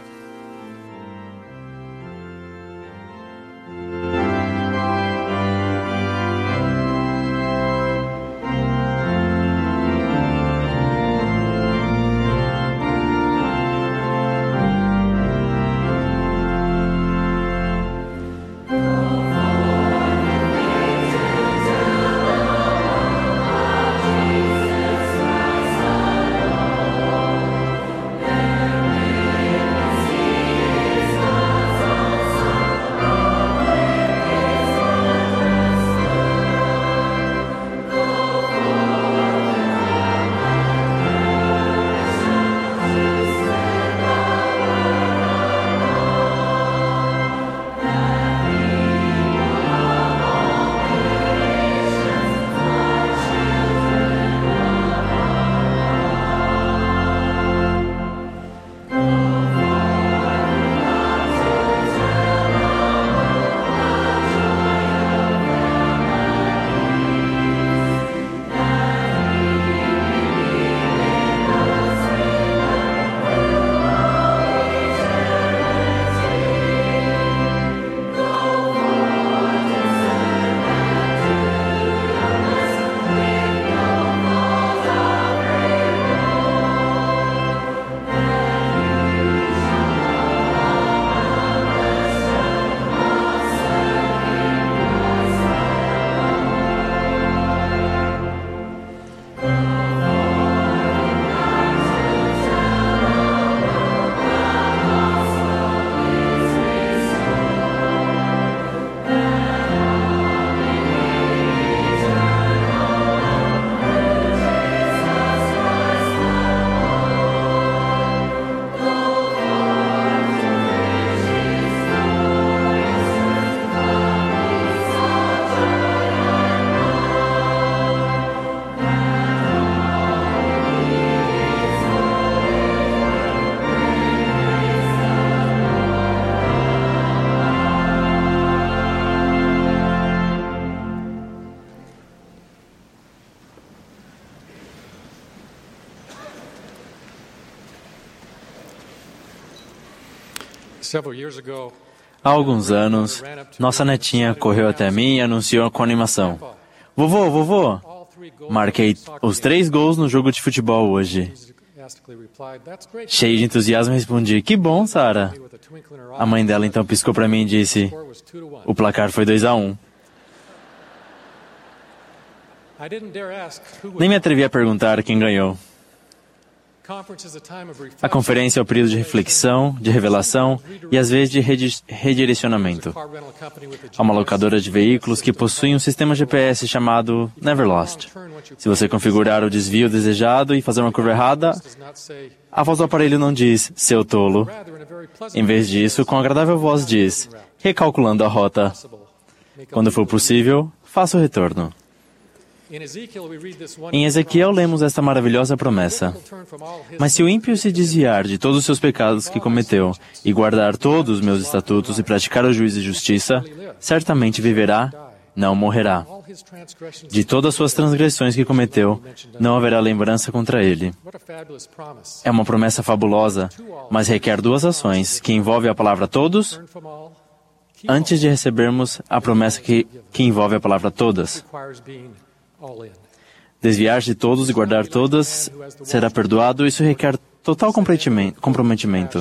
Há alguns anos, nossa netinha correu até mim e anunciou com animação: Vovô, vovô, marquei os três gols no jogo de futebol hoje. Cheio de entusiasmo, respondi: Que bom, Sarah. A mãe dela então piscou para mim e disse: O placar foi dois a um. Nem me atrevi a perguntar quem ganhou. A conferência é o período de reflexão, de revelação e, às vezes, de redirecionamento. Há uma locadora de veículos que possui um sistema G P S chamado Neverlost. Se você configurar o desvio desejado e fazer uma curva errada, a voz do aparelho não diz, seu tolo. Em vez disso, com agradável voz diz, recalculando a rota. Quando for possível, faça o retorno. Em Ezequiel lemos esta maravilhosa promessa. Mas se o ímpio se desviar de todos os seus pecados que cometeu, e guardar todos os meus estatutos e praticar o juízo e justiça, certamente viverá, não morrerá. De todas as suas transgressões que cometeu, não haverá lembrança contra ele. É uma promessa fabulosa, mas requer duas ações, que envolve a palavra todos, antes de recebermos a promessa que, que envolve a palavra todas. Desviar de todos e guardar todas será perdoado, isso requer total comprometimento.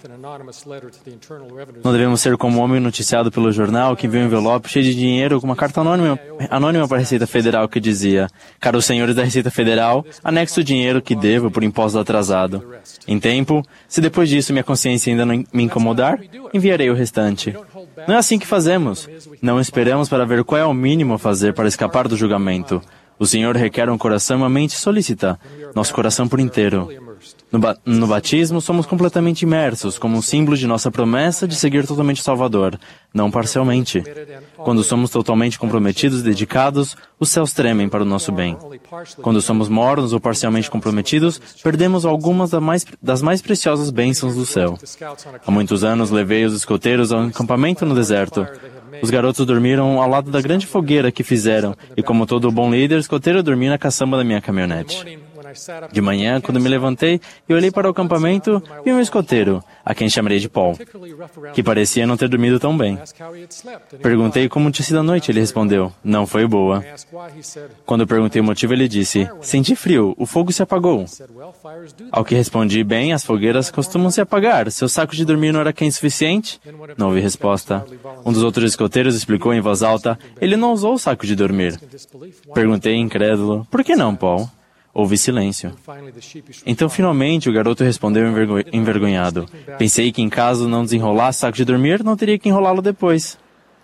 Não devemos ser como o homem noticiado pelo jornal que enviou um envelope cheio de dinheiro com uma carta anônima, anônima para a Receita Federal que dizia: caros senhores da Receita Federal, anexo o dinheiro que devo por imposto atrasado. Em tempo, se depois disso minha consciência ainda não me incomodar, enviarei o restante. Não é assim que fazemos. Não esperamos para ver qual é o mínimo a fazer para escapar do julgamento. O Senhor requer um coração e uma mente solícita, nosso coração por inteiro. No, ba no batismo, somos completamente imersos, como um símbolo de nossa promessa de seguir totalmente o Salvador, não parcialmente. Quando somos totalmente comprometidos e dedicados, os céus tremem para o nosso bem. Quando somos mornos ou parcialmente comprometidos, perdemos algumas das mais, das mais preciosas bênçãos do céu. Há muitos anos levei os escoteiros a um acampamento no deserto. Os garotos dormiram ao lado da grande fogueira que fizeram, e como todo bom líder, o escoteiro dormiu na caçamba da minha caminhonete. De manhã, quando me levantei e olhei para o acampamento, vi um escoteiro, a quem chamarei de Paul, que parecia não ter dormido tão bem. Perguntei como tinha sido a noite, ele respondeu: não foi boa. Quando eu perguntei o motivo, ele disse: senti frio, o fogo se apagou. Ao que respondi: bem, as fogueiras costumam se apagar, seu saco de dormir não era quente o suficiente? Não houve resposta. Um dos outros escoteiros explicou em voz alta: ele não usou o saco de dormir. Perguntei incrédulo: por que não, Paul? Houve silêncio. Então, finalmente, o garoto respondeu envergo envergonhado. Pensei que, em caso não desenrolasse o saco de dormir, não teria que enrolá-lo depois.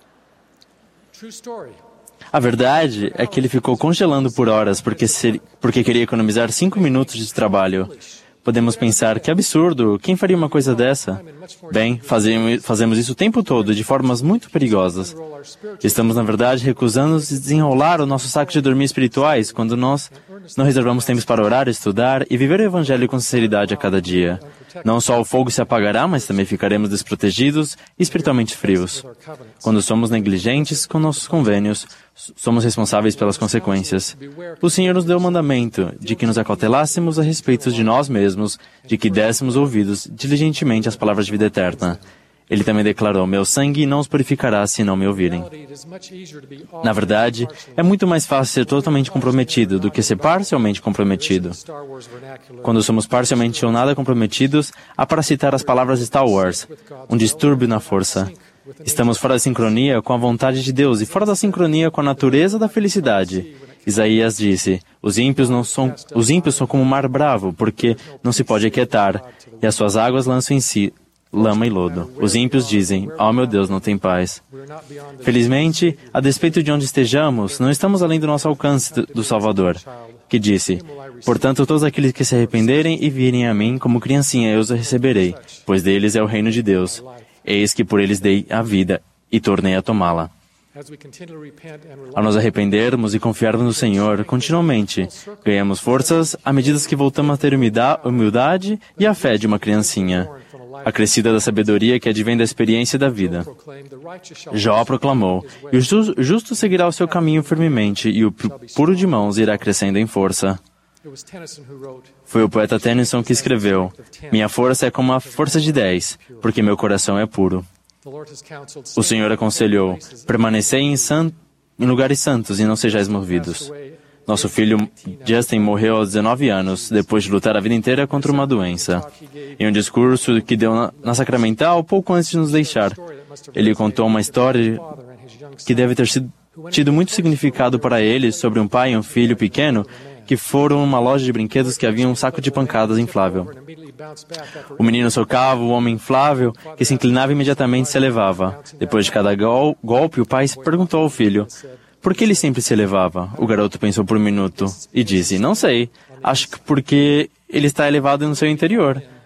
A verdade é que ele ficou congelando por horas porque, se... porque queria economizar cinco minutos de trabalho. Podemos pensar, que absurdo, quem faria uma coisa dessa? Bem, fazemos, fazemos isso o tempo todo, de formas muito perigosas. Estamos, na verdade, recusando-nos de desenrolar o nosso saco de dormir espirituais quando nós não reservamos tempos para orar, estudar e viver o Evangelho com sinceridade a cada dia. Não só o fogo se apagará, mas também ficaremos desprotegidos e espiritualmente frios. Quando somos negligentes com nossos convênios, somos responsáveis pelas consequências. O Senhor nos deu o mandamento de que nos acautelássemos a respeito de nós mesmos, de que dessemos ouvidos diligentemente às palavras de vida eterna. Ele também declarou: meu sangue não os purificará se não me ouvirem. Na verdade, é muito mais fácil ser totalmente comprometido do que ser parcialmente comprometido. Quando somos parcialmente ou nada comprometidos, há para citar as palavras de Star Wars: um distúrbio na força. Estamos fora da sincronia com a vontade de Deus e fora da sincronia com a natureza da felicidade. Isaías disse: os ímpios, não são, os ímpios são como o mar bravo, porque não se pode aquietar, e as suas águas lançam em si lama e lodo. Os ímpios dizem: oh meu Deus, não tem paz. Felizmente, a despeito de onde estejamos, não estamos além do nosso alcance do Salvador, que disse: portanto, todos aqueles que se arrependerem e virem a mim, como criancinha eu os receberei, pois deles é o reino de Deus. Eis que por eles dei a vida e tornei a tomá-la. Ao nos arrependermos e confiarmos no Senhor continuamente, ganhamos forças à medida que voltamos a ter humildade e a fé de uma criancinha, acrescida da sabedoria que advém da experiência da vida. Jó proclamou: e o justo seguirá o seu caminho firmemente, e o puro de mãos irá crescendo em força. Foi o poeta Tennyson que escreveu: minha força é como a força de dez, porque meu coração é puro. O Senhor aconselhou: permanecei em, san... em lugares santos e não sejais movidos. Nosso filho Justin morreu aos dezenove anos, depois de lutar a vida inteira contra uma doença. Em um discurso que deu na, na Sacramental, pouco antes de nos deixar, ele contou uma história que deve ter sido, tido muito significado para ele sobre um pai e um filho pequeno que foram a uma loja de brinquedos que havia um saco de pancadas inflável. O menino socava o homem inflável, que se inclinava e imediatamente se elevava. Depois de cada gol golpe, o pai perguntou ao filho: por que ele sempre se elevava? O garoto pensou por um minuto e disse: não sei, acho que porque ele está elevado no seu interior.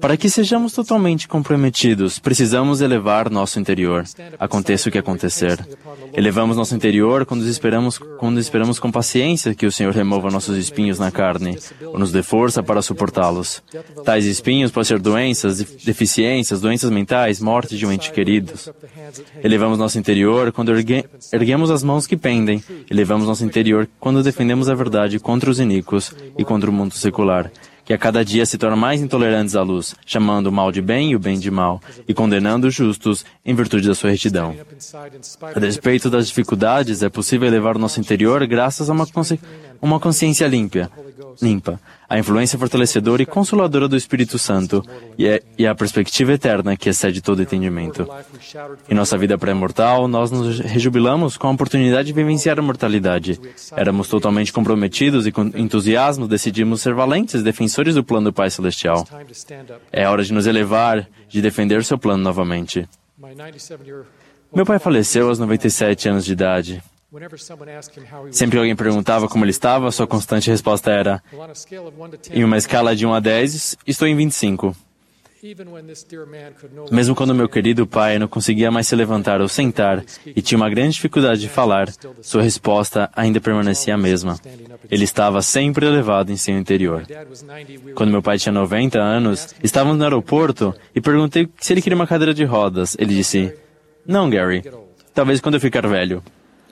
Para que sejamos totalmente comprometidos, precisamos elevar nosso interior, aconteça o que acontecer. Elevamos nosso interior quando esperamos, quando esperamos com paciência que o Senhor remova nossos espinhos na carne, ou nos dê força para suportá-los. Tais espinhos podem ser doenças, deficiências, doenças mentais, morte de um ente querido. Elevamos nosso interior quando ergue, erguemos as mãos que pendem. Elevamos nosso interior quando defendemos a verdade contra os iníquos e contra o mundo secular, que a cada dia se tornam mais intolerantes à luz, chamando o mal de bem e o bem de mal, e condenando os justos em virtude da sua retidão. A despeito das dificuldades, é possível elevar o nosso interior graças a uma, consci... uma consciência limpa, limpa, a influência fortalecedora e consoladora do Espírito Santo e, é... e a perspectiva eterna que excede todo entendimento. Em nossa vida pré-mortal, nós nos rejubilamos com a oportunidade de vivenciar a mortalidade. Éramos totalmente comprometidos e com entusiasmo decidimos ser valentes defensores do plano do Pai Celestial. É hora de nos elevar, de defender seu plano novamente. Meu pai faleceu aos noventa e sete anos de idade. Sempre que alguém perguntava como ele estava, sua constante resposta era: em uma escala de um a dez, estou em vinte e cinco. Mesmo quando meu querido pai não conseguia mais se levantar ou sentar e tinha uma grande dificuldade de falar, sua resposta ainda permanecia a mesma. Ele estava sempre elevado em seu interior. Quando meu pai tinha noventa anos, estávamos no aeroporto e perguntei se ele queria uma cadeira de rodas. Ele disse: não, Gary, talvez quando eu ficar velho.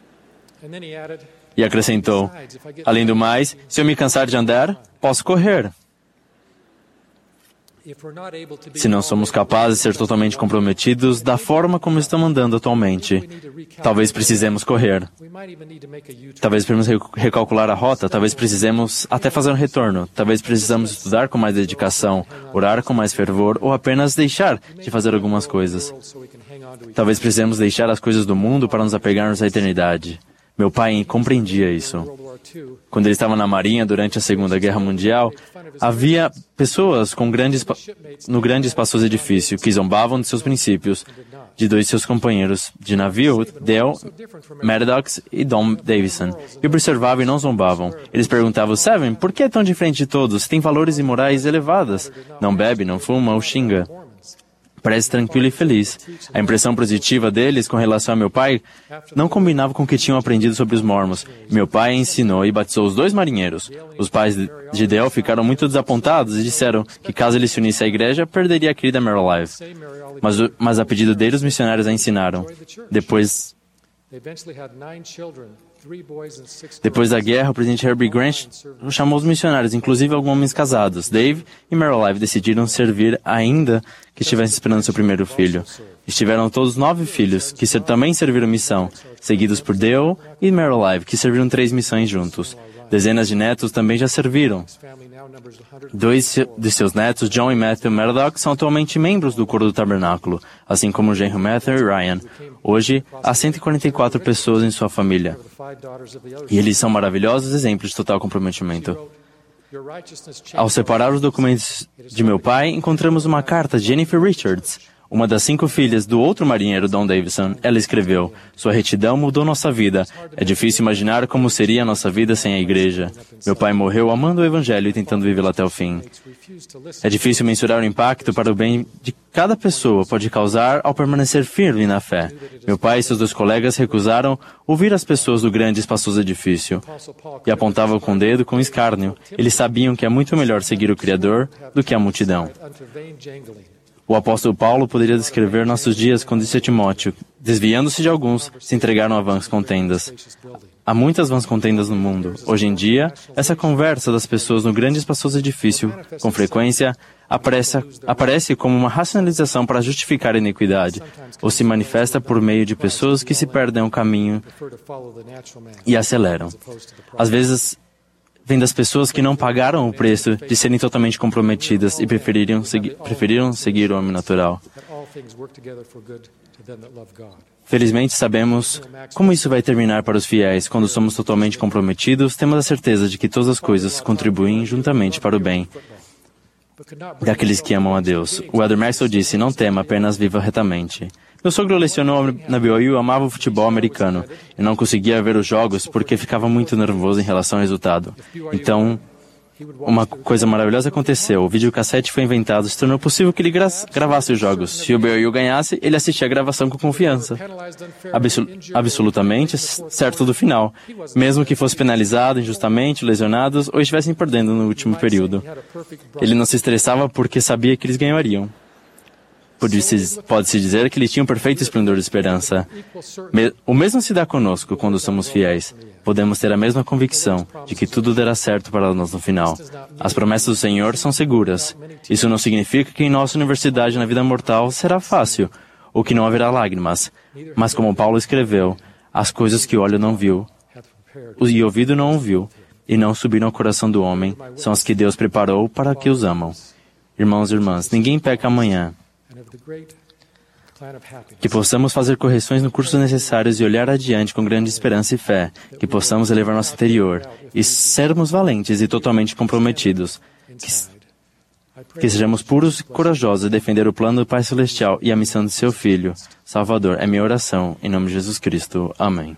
E acrescentou: além do mais, se eu me cansar de andar, posso correr. Se não somos capazes de ser totalmente comprometidos da forma como estamos andando atualmente, talvez precisemos correr. Talvez precisemos recalcular a rota, talvez precisemos até fazer um retorno, talvez precisamos estudar com mais dedicação, orar com mais fervor ou apenas deixar de fazer algumas coisas. Talvez precisemos deixar as coisas do mundo para nos apegarmos à eternidade. Meu pai compreendia isso. Quando ele estava na Marinha durante a Segunda Guerra Mundial, havia pessoas com grandes, no grande espaçoso edifício que zombavam de seus princípios, de dois de seus companheiros de navio, Dale Maddox e Don Davison, e observavam e não zombavam. Eles perguntavam: Seven, por que é tão diferente de todos? Tem valores e morais elevadas. Não bebe, não fuma ou xinga. Parece tranquilo e feliz. A impressão positiva deles com relação a meu pai não combinava com o que tinham aprendido sobre os mormons. Meu pai ensinou e batizou os dois marinheiros. Os pais de Dale ficaram muito desapontados e disseram que caso ele se unisse à igreja, perderia a querida Mary Olive. Mas, mas a pedido dele, os missionários a ensinaram. Depois... Depois da guerra, o presidente Herbie Grant chamou os missionários, inclusive alguns homens casados. Dave e Mary Olive decidiram servir ainda que estivessem esperando seu primeiro filho. Estiveram todos nove filhos, que também serviram missão, seguidos por Dale e Mary Olive, que serviram três missões juntos. Dezenas de netos também já serviram. Dois de seus netos, John e Matthew Murdoch, são atualmente membros do coro do tabernáculo, assim como o genro Matthew e Ryan. Hoje, há cento e quarenta e quatro pessoas em sua família. E eles são maravilhosos exemplos de total comprometimento. Ao separar os documentos de meu pai, encontramos uma carta de Jennifer Richards, uma das cinco filhas do outro marinheiro, Don Davison. Ela escreveu: sua retidão mudou nossa vida. É difícil imaginar como seria a nossa vida sem a igreja. Meu pai morreu amando o evangelho e tentando vivê-lo até o fim. É difícil mensurar o impacto para o bem de cada pessoa pode causar ao permanecer firme na fé. Meu pai e seus dois colegas recusaram ouvir as pessoas do grande e espaçoso edifício e apontavam com o dedo com escárnio. Eles sabiam que é muito melhor seguir o Criador do que a multidão. O apóstolo Paulo poderia descrever nossos dias quando disse a Timóteo: desviando-se de alguns, se entregaram a vãs contendas. Há muitas vãs contendas no mundo. Hoje em dia, essa conversa das pessoas no grande e espaçoso edifício, com frequência, aparece, aparece como uma racionalização para justificar a iniquidade, ou se manifesta por meio de pessoas que se perdem o caminho e aceleram. Às vezes, vem das pessoas que não pagaram o preço de serem totalmente comprometidas e preferiram, segui- preferiram seguir o homem natural. Felizmente sabemos como isso vai terminar para os fiéis. Quando somos totalmente comprometidos, temos a certeza de que todas as coisas contribuem juntamente para o bem daqueles que amam a Deus. O Elder Maxwell disse: não tema, apenas viva retamente. Meu sogro lecionou na B Y U e amava o futebol americano. Eu não conseguia ver os jogos porque ficava muito nervoso em relação ao resultado. Então, Uma coisa maravilhosa aconteceu. O videocassete foi inventado, se tornou possível que ele gra gravasse os jogos. Se o B Y U ganhasse, ele assistia a gravação com confiança. Absol absolutamente certo do final. Mesmo que fosse penalizado injustamente, lesionados ou estivessem perdendo no último período. Ele não se estressava porque sabia que eles ganhariam. Pode-se dizer que ele tinha um perfeito esplendor de esperança. Me o mesmo se dá conosco quando somos fiéis. Podemos ter a mesma convicção de que tudo dará certo para nós no final. As promessas do Senhor são seguras. Isso não significa que em nossa universidade na vida mortal será fácil, ou que não haverá lágrimas. Mas como Paulo escreveu, as coisas que o olho não viu, e o ouvido não ouviu, e não subiram ao coração do homem, são as que Deus preparou para que os amam. Irmãos e irmãs, ninguém peca amanhã. Que possamos fazer correções no curso necessários e olhar adiante com grande esperança e fé. Que possamos elevar nosso interior e sermos valentes e totalmente comprometidos. Que, que sejamos puros e corajosos em defender o plano do Pai Celestial e a missão de seu Filho. Salvador, é minha oração. Em nome de Jesus Cristo. Amém.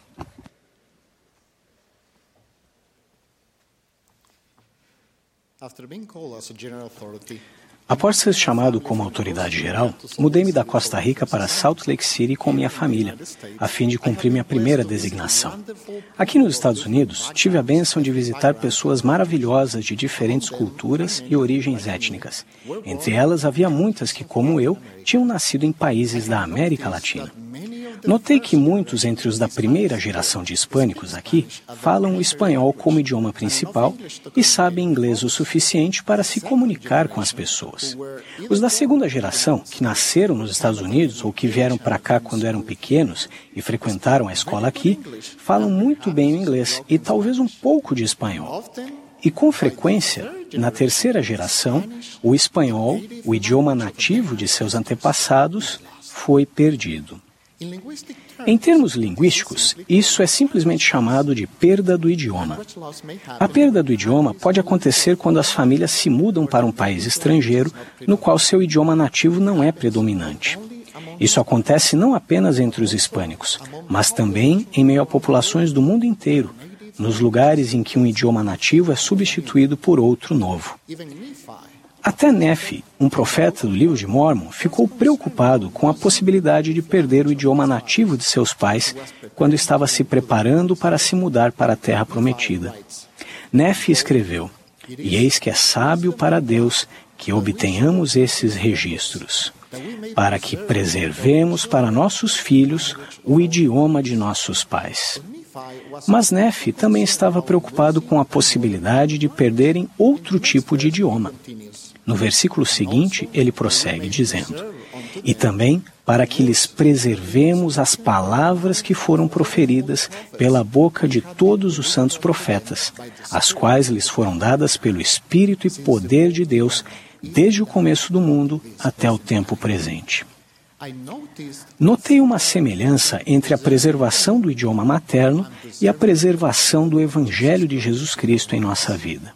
Após ser chamado como autoridade geral, mudei-me da Costa Rica para Salt Lake City com minha família, a fim de cumprir minha primeira designação. Aqui nos Estados Unidos, tive a bênção de visitar pessoas maravilhosas de diferentes culturas e origens étnicas. Entre elas, havia muitas que, como eu, tinham nascido em países da América Latina. Notei que muitos entre os da primeira geração de hispânicos aqui falam o espanhol como idioma principal e sabem inglês o suficiente para se comunicar com as pessoas. Os da segunda geração, que nasceram nos Estados Unidos ou que vieram para cá quando eram pequenos e frequentaram a escola aqui, falam muito bem o inglês e talvez um pouco de espanhol. E com frequência, na terceira geração, o espanhol, o idioma nativo de seus antepassados, foi perdido. Em termos linguísticos, isso é simplesmente chamado de perda do idioma. A perda do idioma pode acontecer quando as famílias se mudam para um país estrangeiro no qual seu idioma nativo não é predominante. Isso acontece não apenas entre os hispânicos, mas também em meio a populações do mundo inteiro, nos lugares em que um idioma nativo é substituído por outro novo. Até Nefi, um profeta do livro de Mórmon, ficou preocupado com a possibilidade de perder o idioma nativo de seus pais quando estava se preparando para se mudar para a Terra Prometida. Nefi escreveu: "E eis que é sábio para Deus que obtenhamos esses registros, para que preservemos para nossos filhos o idioma de nossos pais." Mas Nefi também estava preocupado com a possibilidade de perderem outro tipo de idioma. No versículo seguinte, ele prossegue dizendo: "E também para que lhes preservemos as palavras que foram proferidas pela boca de todos os santos profetas, as quais lhes foram dadas pelo Espírito e poder de Deus, desde o começo do mundo até o tempo presente." Notei uma semelhança entre a preservação do idioma materno e a preservação do Evangelho de Jesus Cristo em nossa vida.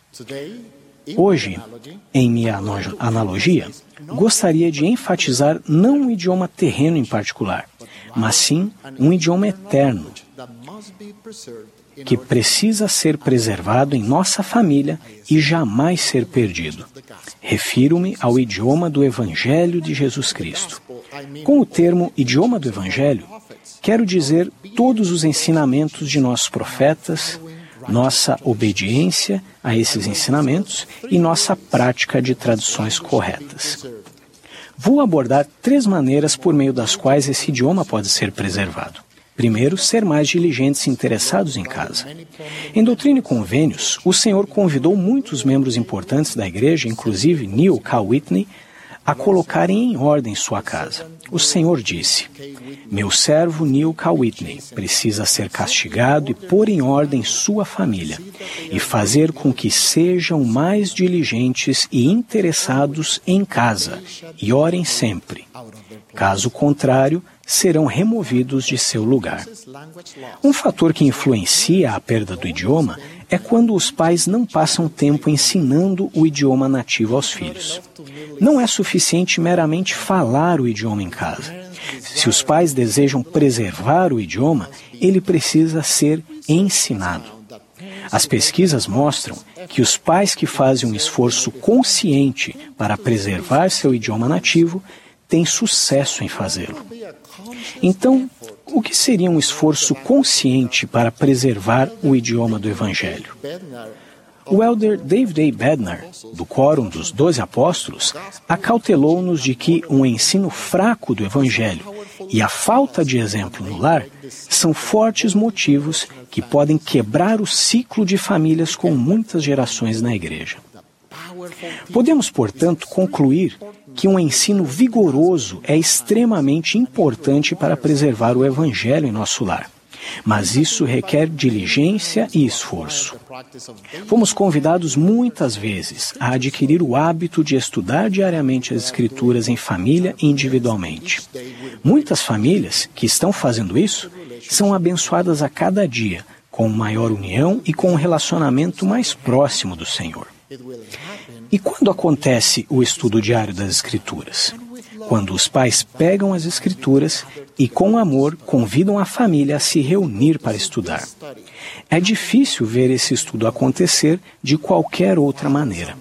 Hoje, em minha analogia, gostaria de enfatizar não um idioma terreno em particular, mas sim um idioma eterno, que precisa ser preservado em nossa família e jamais ser perdido. Refiro-me ao idioma do Evangelho de Jesus Cristo. Com o termo idioma do Evangelho, quero dizer todos os ensinamentos de nossos profetas, nossa obediência a esses ensinamentos e nossa prática de traduções corretas. Vou abordar três maneiras por meio das quais esse idioma pode ser preservado. Primeiro, ser mais diligentes e interessados em casa. Em Doutrina e Convênios, o Senhor convidou muitos membros importantes da igreja, inclusive Neil K. Whitney, a colocarem em ordem sua casa. O Senhor disse: "Meu servo Neil K. Whitney precisa ser castigado e pôr em ordem sua família, e fazer com que sejam mais diligentes e interessados em casa, e orem sempre. Caso contrário, serão removidos de seu lugar." Um fator que influencia a perda do idioma é quando os pais não passam tempo ensinando o idioma nativo aos filhos. Não é suficiente meramente falar o idioma em casa. Se os pais desejam preservar o idioma, ele precisa ser ensinado. As pesquisas mostram que os pais que fazem um esforço consciente para preservar seu idioma nativo têm sucesso em fazê-lo. Então, o que seria um esforço consciente para preservar o idioma do Evangelho? O elder David A. Bednar, do Quórum dos Doze Apóstolos, acautelou-nos de que um ensino fraco do Evangelho e a falta de exemplo no lar são fortes motivos que podem quebrar o ciclo de famílias com muitas gerações na igreja. Podemos, portanto, concluir que um ensino vigoroso é extremamente importante para preservar o Evangelho em nosso lar. Mas isso requer diligência e esforço. Fomos convidados muitas vezes a adquirir o hábito de estudar diariamente as Escrituras em família e individualmente. Muitas famílias que estão fazendo isso são abençoadas a cada dia, com maior união e com um relacionamento mais próximo do Senhor. E quando acontece o estudo diário das Escrituras? Quando os pais pegam as Escrituras e, com amor, convidam a família a se reunir para estudar. É difícil ver esse estudo acontecer de qualquer outra maneira.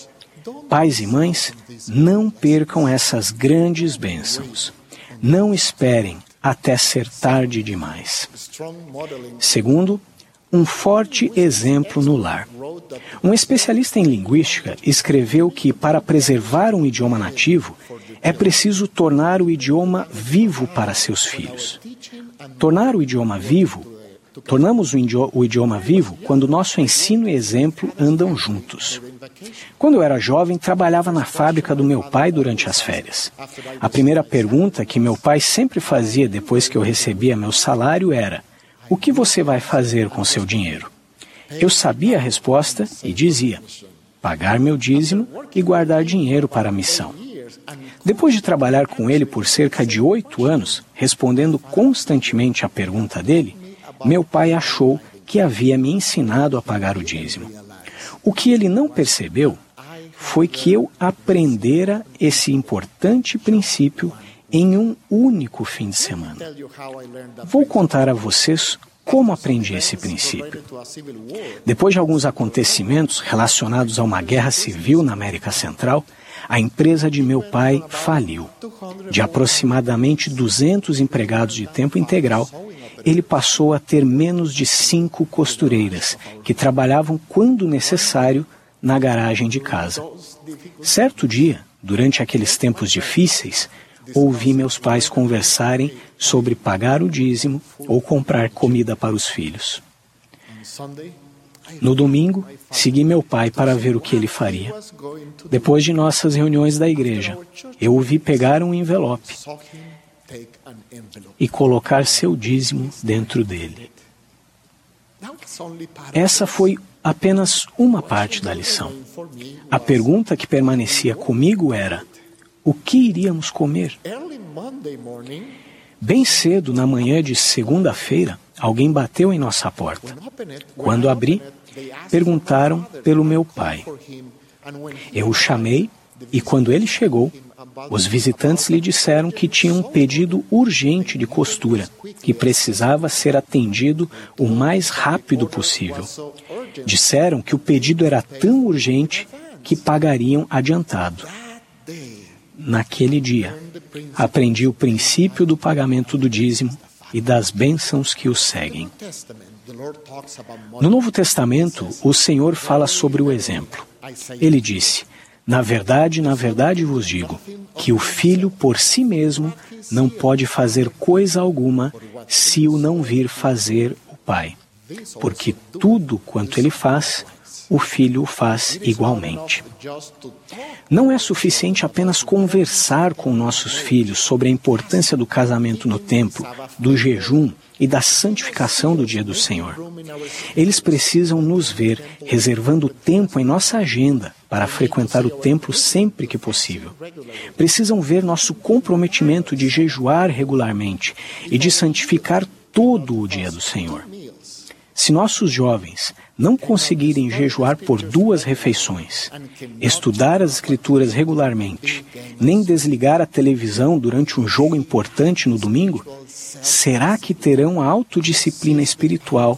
Pais e mães, não percam essas grandes bênçãos. Não esperem até ser tarde demais. Segundo, um forte exemplo no lar. Um especialista em linguística escreveu que, para preservar um idioma nativo, é preciso tornar o idioma vivo para seus filhos. Tornar o idioma vivo, tornamos o, idio- o idioma vivo quando nosso ensino e exemplo andam juntos. Quando eu era jovem, trabalhava na fábrica do meu pai durante as férias. A primeira pergunta que meu pai sempre fazia depois que eu recebia meu salário era: o que você vai fazer com seu dinheiro? Eu sabia a resposta e dizia: pagar meu dízimo e guardar dinheiro para a missão. Depois de trabalhar com ele por cerca de oito anos, respondendo constantemente à pergunta dele, meu pai achou que havia me ensinado a pagar o dízimo. O que ele não percebeu foi que eu aprendera esse importante princípio em um único fim de semana. Vou contar a vocês como aprendi esse princípio. Depois de alguns acontecimentos relacionados a uma guerra civil na América Central, a empresa de meu pai faliu. De aproximadamente duzentos empregados de tempo integral, ele passou a ter menos de cinco costureiras, que trabalhavam quando necessário na garagem de casa. Certo dia, durante aqueles tempos difíceis, ouvi meus pais conversarem sobre pagar o dízimo ou comprar comida para os filhos. No domingo, segui meu pai para ver o que ele faria. Depois de nossas reuniões da igreja, eu o vi pegar um envelope e colocar seu dízimo dentro dele. Essa foi apenas uma parte da lição. A pergunta que permanecia comigo era: o que iríamos comer? Bem cedo, na manhã de segunda-feira, alguém bateu em nossa porta. Quando abri, perguntaram pelo meu pai. Eu o chamei e, quando ele chegou, os visitantes lhe disseram que tinham um pedido urgente de costura, que precisava ser atendido o mais rápido possível. Disseram que o pedido era tão urgente que pagariam adiantado. Naquele dia, aprendi o princípio do pagamento do dízimo e das bênçãos que o seguem. No Novo Testamento, o Senhor fala sobre o exemplo. Ele disse: na verdade, na verdade vos digo, que o filho por si mesmo não pode fazer coisa alguma se o não vir fazer o pai. Porque tudo quanto ele faz, o filho o faz igualmente. Não é suficiente apenas conversar com nossos filhos sobre a importância do casamento no templo, do jejum e da santificação do dia do Senhor. Eles precisam nos ver reservando tempo em nossa agenda para frequentar o templo sempre que possível. Precisam ver nosso comprometimento de jejuar regularmente e de santificar todo o dia do Senhor. Se nossos jovens não conseguirem jejuar por duas refeições, estudar as Escrituras regularmente, nem desligar a televisão durante um jogo importante no domingo, será que terão a autodisciplina espiritual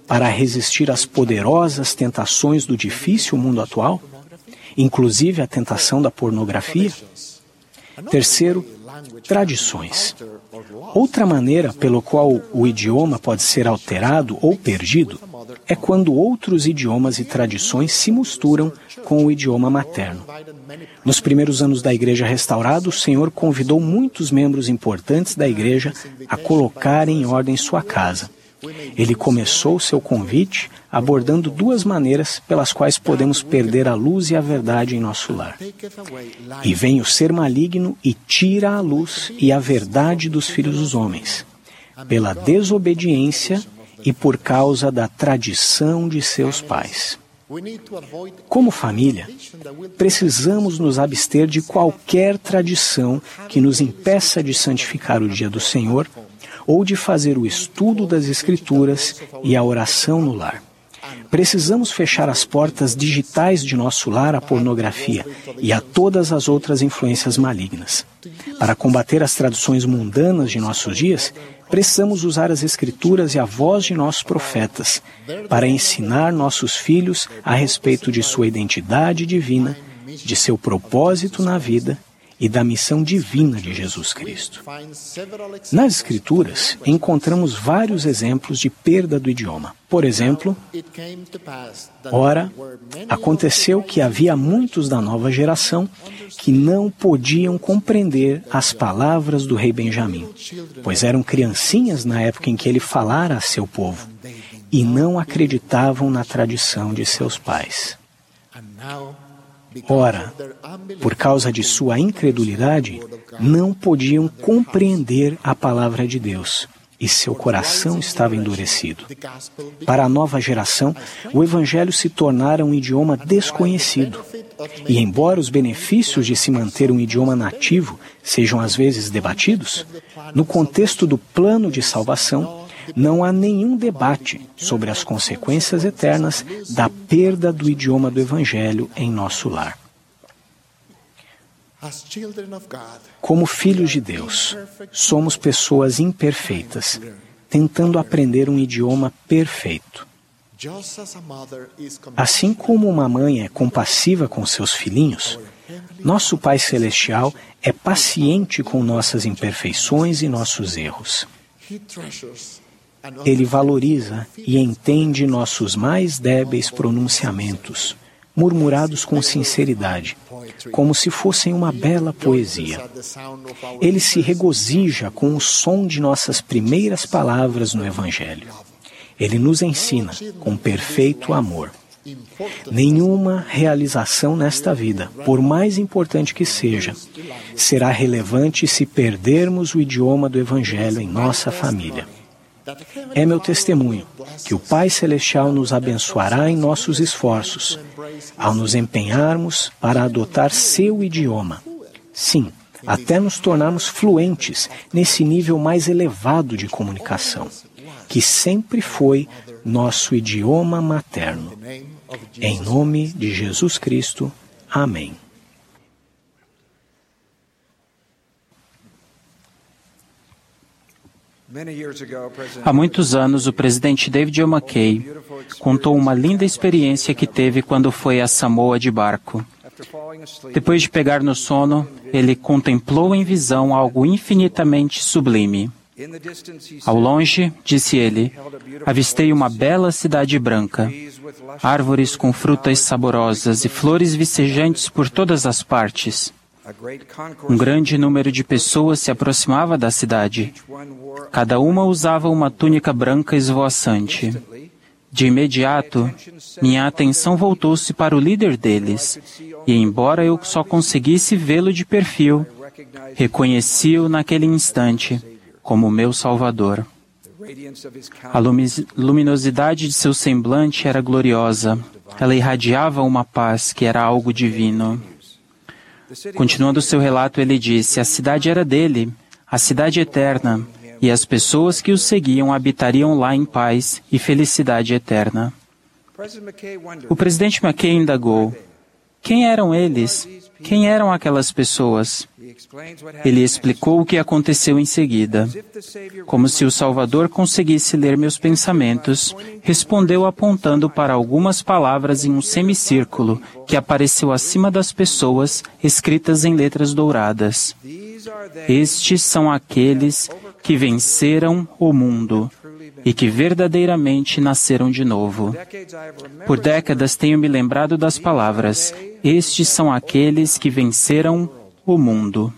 para resistir às poderosas tentações do difícil mundo atual, inclusive a tentação da pornografia? Terceiro, tradições. Outra maneira pelo qual o idioma pode ser alterado ou perdido é quando outros idiomas e tradições se misturam com o idioma materno. Nos primeiros anos da Igreja restaurada, o Senhor convidou muitos membros importantes da Igreja a colocarem em ordem sua casa. Ele começou seu convite abordando duas maneiras pelas quais podemos perder a luz e a verdade em nosso lar. E vem o ser maligno e tira a luz e a verdade dos filhos dos homens, pela desobediência e por causa da tradição de seus pais. Como família, precisamos nos abster de qualquer tradição que nos impeça de santificar o dia do Senhor ou de fazer o estudo das Escrituras e a oração no lar. Precisamos fechar as portas digitais de nosso lar à pornografia e a todas as outras influências malignas. Para combater as traduções mundanas de nossos dias, precisamos usar as Escrituras e a voz de nossos profetas para ensinar nossos filhos a respeito de sua identidade divina, de seu propósito na vida e da missão divina de Jesus Cristo. Nas Escrituras, encontramos vários exemplos de perda do idioma. Por exemplo, ora, aconteceu que havia muitos da nova geração que não podiam compreender as palavras do rei Benjamim, pois eram criancinhas na época em que ele falara a seu povo, e não acreditavam na tradição de seus pais. Ora, por causa de sua incredulidade, não podiam compreender a palavra de Deus, e seu coração estava endurecido. Para a nova geração, o Evangelho se tornara um idioma desconhecido. E embora os benefícios de se manter um idioma nativo sejam às vezes debatidos, no contexto do plano de salvação, não há nenhum debate sobre as consequências eternas da perda do idioma do Evangelho em nosso lar. Como filhos de Deus, somos pessoas imperfeitas, tentando aprender um idioma perfeito. Assim como uma mãe é compassiva com seus filhinhos, nosso Pai Celestial é paciente com nossas imperfeições e nossos erros. Ele valoriza e entende nossos mais débeis pronunciamentos, murmurados com sinceridade, como se fossem uma bela poesia. Ele se regozija com o som de nossas primeiras palavras no Evangelho. Ele nos ensina com perfeito amor. Nenhuma realização nesta vida, por mais importante que seja, será relevante se perdermos o idioma do Evangelho em nossa família. É meu testemunho que o Pai Celestial nos abençoará em nossos esforços, ao nos empenharmos para adotar seu idioma. Sim, até nos tornarmos fluentes nesse nível mais elevado de comunicação, que sempre foi nosso idioma materno. Em nome de Jesus Cristo. Amém. Há muitos anos, o presidente David O. McKay contou uma linda experiência que teve quando foi a Samoa de barco. Depois de pegar no sono, ele contemplou em visão algo infinitamente sublime. Ao longe, disse ele, avistei uma bela cidade branca, árvores com frutas saborosas e flores vicejantes por todas as partes. Um grande número de pessoas se aproximava da cidade. Cada uma usava uma túnica branca esvoaçante. De imediato, minha atenção voltou-se para o líder deles, e embora eu só conseguisse vê-lo de perfil, reconheci-o naquele instante como meu Salvador. A luminosidade de seu semblante era gloriosa. Ela irradiava uma paz que era algo divino. Continuando seu relato, ele disse: a cidade era dele, a cidade eterna, e as pessoas que o seguiam habitariam lá em paz e felicidade eterna. O presidente McKay indagou: Quem eram eles? Quem eram aquelas pessoas? Ele explicou o que aconteceu em seguida. Como se o Salvador conseguisse ler meus pensamentos, respondeu apontando para algumas palavras em um semicírculo que apareceu acima das pessoas, escritas em letras douradas. Estes são aqueles que venceram o mundo e que verdadeiramente nasceram de novo. Por décadas tenho me lembrado das palavras: estes são aqueles que venceram o mundo.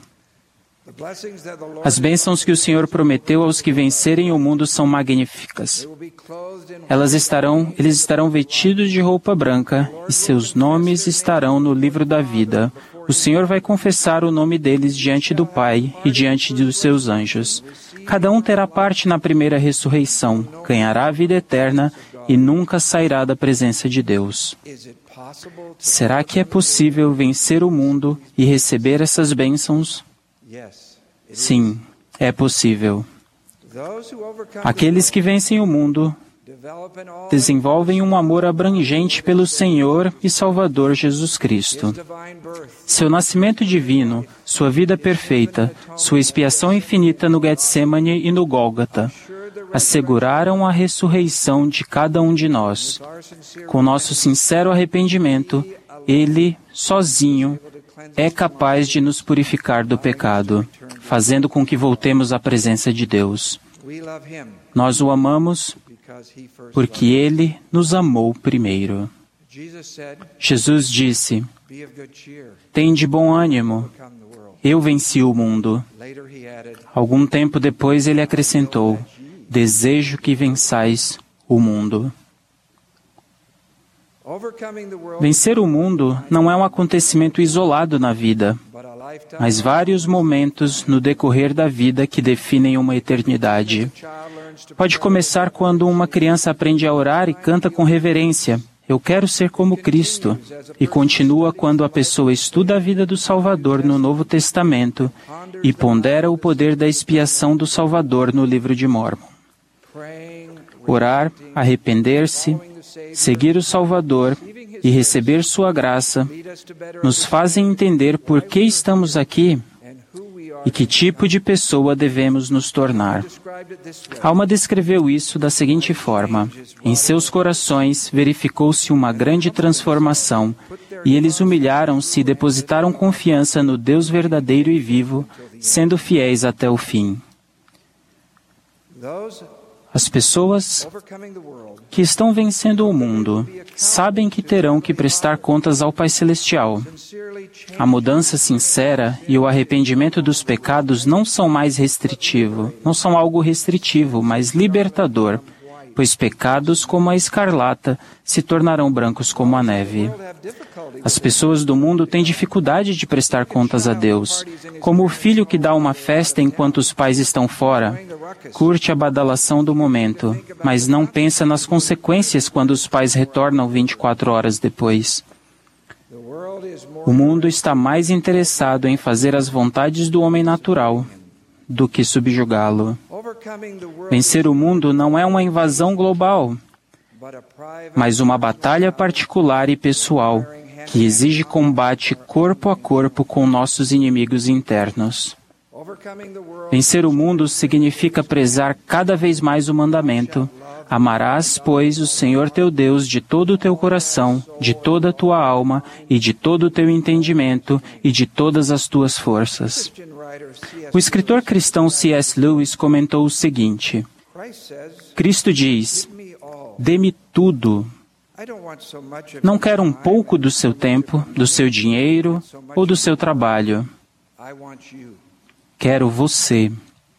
As bênçãos que o Senhor prometeu aos que vencerem o mundo são magníficas. Elas estarão, eles estarão vestidos de roupa branca e seus nomes estarão no livro da vida. O Senhor vai confessar o nome deles diante do Pai e diante dos seus anjos. Cada um terá parte na primeira ressurreição, ganhará a vida eterna e nunca sairá da presença de Deus. Será que é possível vencer o mundo e receber essas bênçãos? Sim, é possível. Aqueles que vencem o mundo desenvolvem um amor abrangente pelo Senhor e Salvador Jesus Cristo. Seu nascimento divino, sua vida perfeita, sua expiação infinita no Getsemane e no Gólgota, asseguraram a ressurreição de cada um de nós. Com nosso sincero arrependimento, Ele, sozinho, é capaz de nos purificar do pecado, fazendo com que voltemos à presença de Deus. Nós o amamos porque Ele nos amou primeiro. Jesus disse: "Tende bom ânimo, eu venci o mundo." Algum tempo depois ele acrescentou: "Desejo que vençais o mundo." Vencer o mundo não é um acontecimento isolado na vida, mas vários momentos no decorrer da vida que definem uma eternidade. Pode começar quando uma criança aprende a orar e canta com reverência: "Eu quero ser como Cristo", e continua quando a pessoa estuda a vida do Salvador no Novo Testamento e pondera o poder da expiação do Salvador no livro de Mórmon. Orar, arrepender-se, seguir o Salvador e receber sua graça nos fazem entender por que estamos aqui e que tipo de pessoa devemos nos tornar. Alma descreveu isso da seguinte forma: em seus corações verificou-se uma grande transformação e eles humilharam-se e depositaram confiança no Deus verdadeiro e vivo, sendo fiéis até o fim. As pessoas que estão vencendo o mundo sabem que terão que prestar contas ao Pai Celestial. A mudança sincera e o arrependimento dos pecados não são mais restritivo, não são algo restritivo, mas libertador, pois pecados como a escarlata se tornarão brancos como a neve. As pessoas do mundo têm dificuldade de prestar contas a Deus, como o filho que dá uma festa enquanto os pais estão fora. Curte a badalação do momento, mas não pensa nas consequências quando os pais retornam vinte e quatro horas depois. O mundo está mais interessado em fazer as vontades do homem natural do que subjugá-lo. Vencer o mundo não é uma invasão global, mas uma batalha particular e pessoal que exige combate corpo a corpo com nossos inimigos internos. Vencer o mundo significa prezar cada vez mais o mandamento: amarás, pois, o Senhor teu Deus de todo o teu coração, de toda a tua alma e de todo o teu entendimento e de todas as tuas forças. O escritor cristão C S Lewis comentou o seguinte: Cristo diz: "Dê-me tudo. Não quero um pouco do seu tempo, do seu dinheiro ou do seu trabalho. Quero você."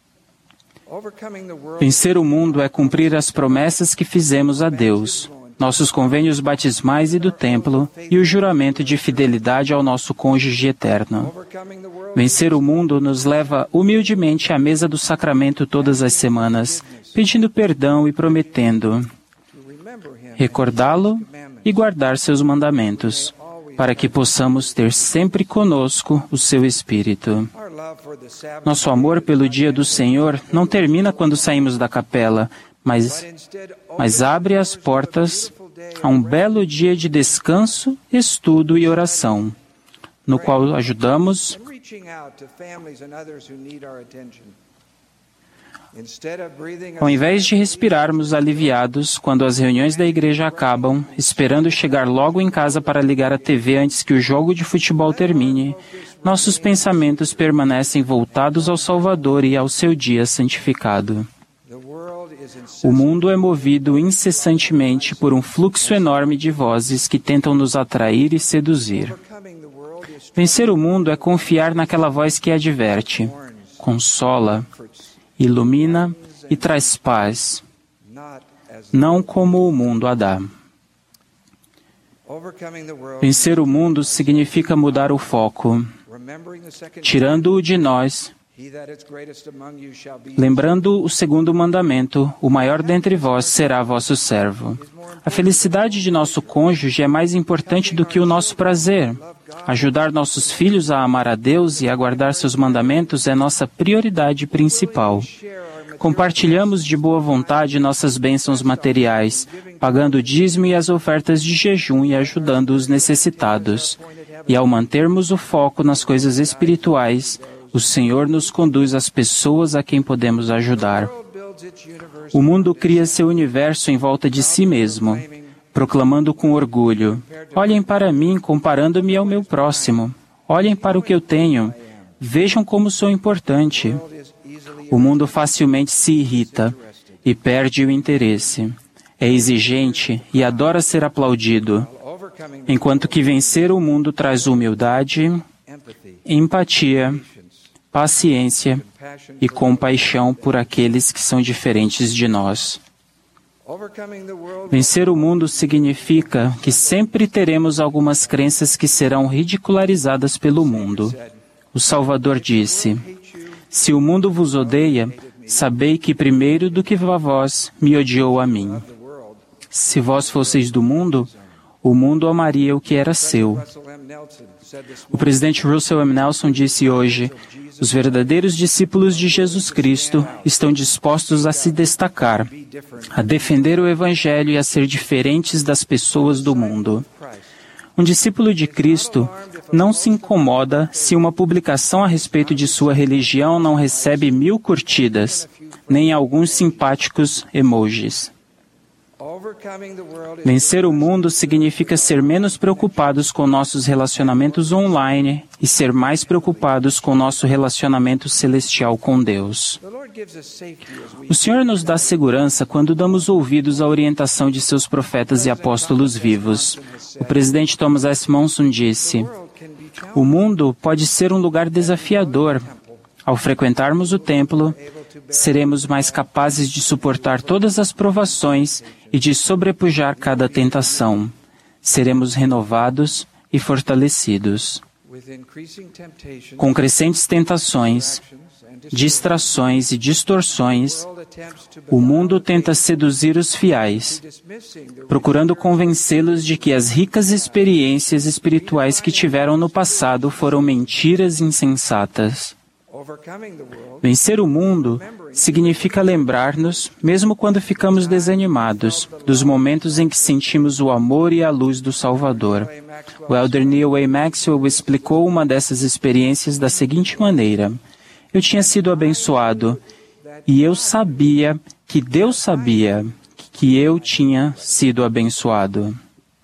Vencer o mundo é cumprir as promessas que fizemos a Deus, nossos convênios batismais e do templo, e o juramento de fidelidade ao nosso cônjuge eterno. Vencer o mundo nos leva humildemente à mesa do sacramento todas as semanas, pedindo perdão e prometendo recordá-lo e guardar seus mandamentos, para que possamos ter sempre conosco o seu Espírito. Nosso amor pelo dia do Senhor não termina quando saímos da capela, mas, mas abre as portas a um belo dia de descanso, estudo e oração, no qual ajudamos ao invés de respirarmos aliviados quando as reuniões da igreja acabam, esperando chegar logo em casa para ligar a T V antes que o jogo de futebol termine, nossos pensamentos permanecem voltados ao Salvador e ao seu dia santificado. O mundo é movido incessantemente por um fluxo enorme de vozes que tentam nos atrair e seduzir. Vencer o mundo é confiar naquela voz que adverte, consola, ilumina e traz paz, não como o mundo a dá. Vencer o mundo significa mudar o foco, tirando-o de nós, lembrando o segundo mandamento: o maior dentre vós será vosso servo. A felicidade de nosso cônjuge é mais importante do que o nosso prazer. Ajudar nossos filhos a amar a Deus e a guardar seus mandamentos é nossa prioridade principal. Compartilhamos de boa vontade nossas bênçãos materiais, pagando o dízimo e as ofertas de jejum e ajudando os necessitados. E ao mantermos o foco nas coisas espirituais, o Senhor nos conduz às pessoas a quem podemos ajudar. O mundo cria seu universo em volta de si mesmo, proclamando com orgulho: olhem para mim comparando-me ao meu próximo. Olhem para o que eu tenho. Vejam como sou importante. O mundo facilmente se irrita e perde o interesse. É exigente e adora ser aplaudido, enquanto que vencer o mundo traz humildade, empatia, paciência e compaixão por aqueles que são diferentes de nós. Vencer o mundo significa que sempre teremos algumas crenças que serão ridicularizadas pelo mundo. O Salvador disse: se o mundo vos odeia, sabei que primeiro do que a vós me odiou a mim. Se vós fosseis do mundo, o mundo amaria o que era seu. O presidente Russell M. Nelson disse hoje: os verdadeiros discípulos de Jesus Cristo estão dispostos a se destacar, a defender o Evangelho e a ser diferentes das pessoas do mundo. Um discípulo de Cristo não se incomoda se uma publicação a respeito de sua religião não recebe mil curtidas, nem alguns simpáticos emojis. Vencer o mundo significa ser menos preocupados com nossos relacionamentos online e ser mais preocupados com nosso relacionamento celestial com Deus. O Senhor nos dá segurança quando damos ouvidos à orientação de seus profetas e apóstolos vivos. O presidente Thomas S. Monson disse: o mundo pode ser um lugar desafiador. Ao frequentarmos o templo, seremos mais capazes de suportar todas as provações e de sobrepujar cada tentação. Seremos renovados e fortalecidos. Com crescentes tentações, distrações e distorções, o mundo tenta seduzir os fiéis, procurando convencê-los de que as ricas experiências espirituais que tiveram no passado foram mentiras insensatas. Vencer o mundo significa lembrar-nos, mesmo quando ficamos desanimados, dos momentos em que sentimos o amor e a luz do Salvador. O elder Neil A. Maxwell explicou uma dessas experiências da seguinte maneira: eu tinha sido abençoado e eu sabia que Deus sabia que eu tinha sido abençoado.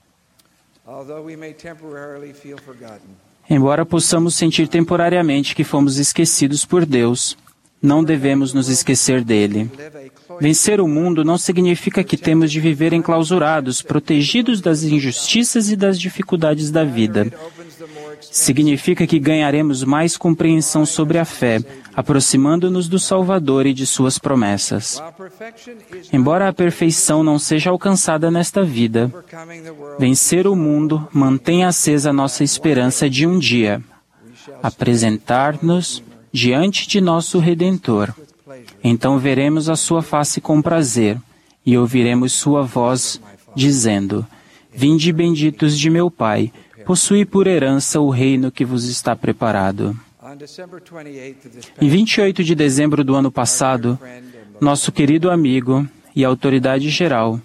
Embora possamos sentir temporariamente que fomos esquecidos por Deus, não devemos nos esquecer dele. Vencer o mundo não significa que temos de viver enclausurados, protegidos das injustiças e das dificuldades da vida. Significa que ganharemos mais compreensão sobre a fé, aproximando-nos do Salvador e de suas promessas. Embora a perfeição não seja alcançada nesta vida, vencer o mundo mantém acesa a nossa esperança de um dia apresentar-nos diante de nosso Redentor. Então veremos a sua face com prazer e ouviremos sua voz dizendo: vinde benditos de meu Pai, possuí por herança o reino que vos está preparado. Em vinte e oito de dezembro do ano passado, nosso querido amigo e autoridade geral,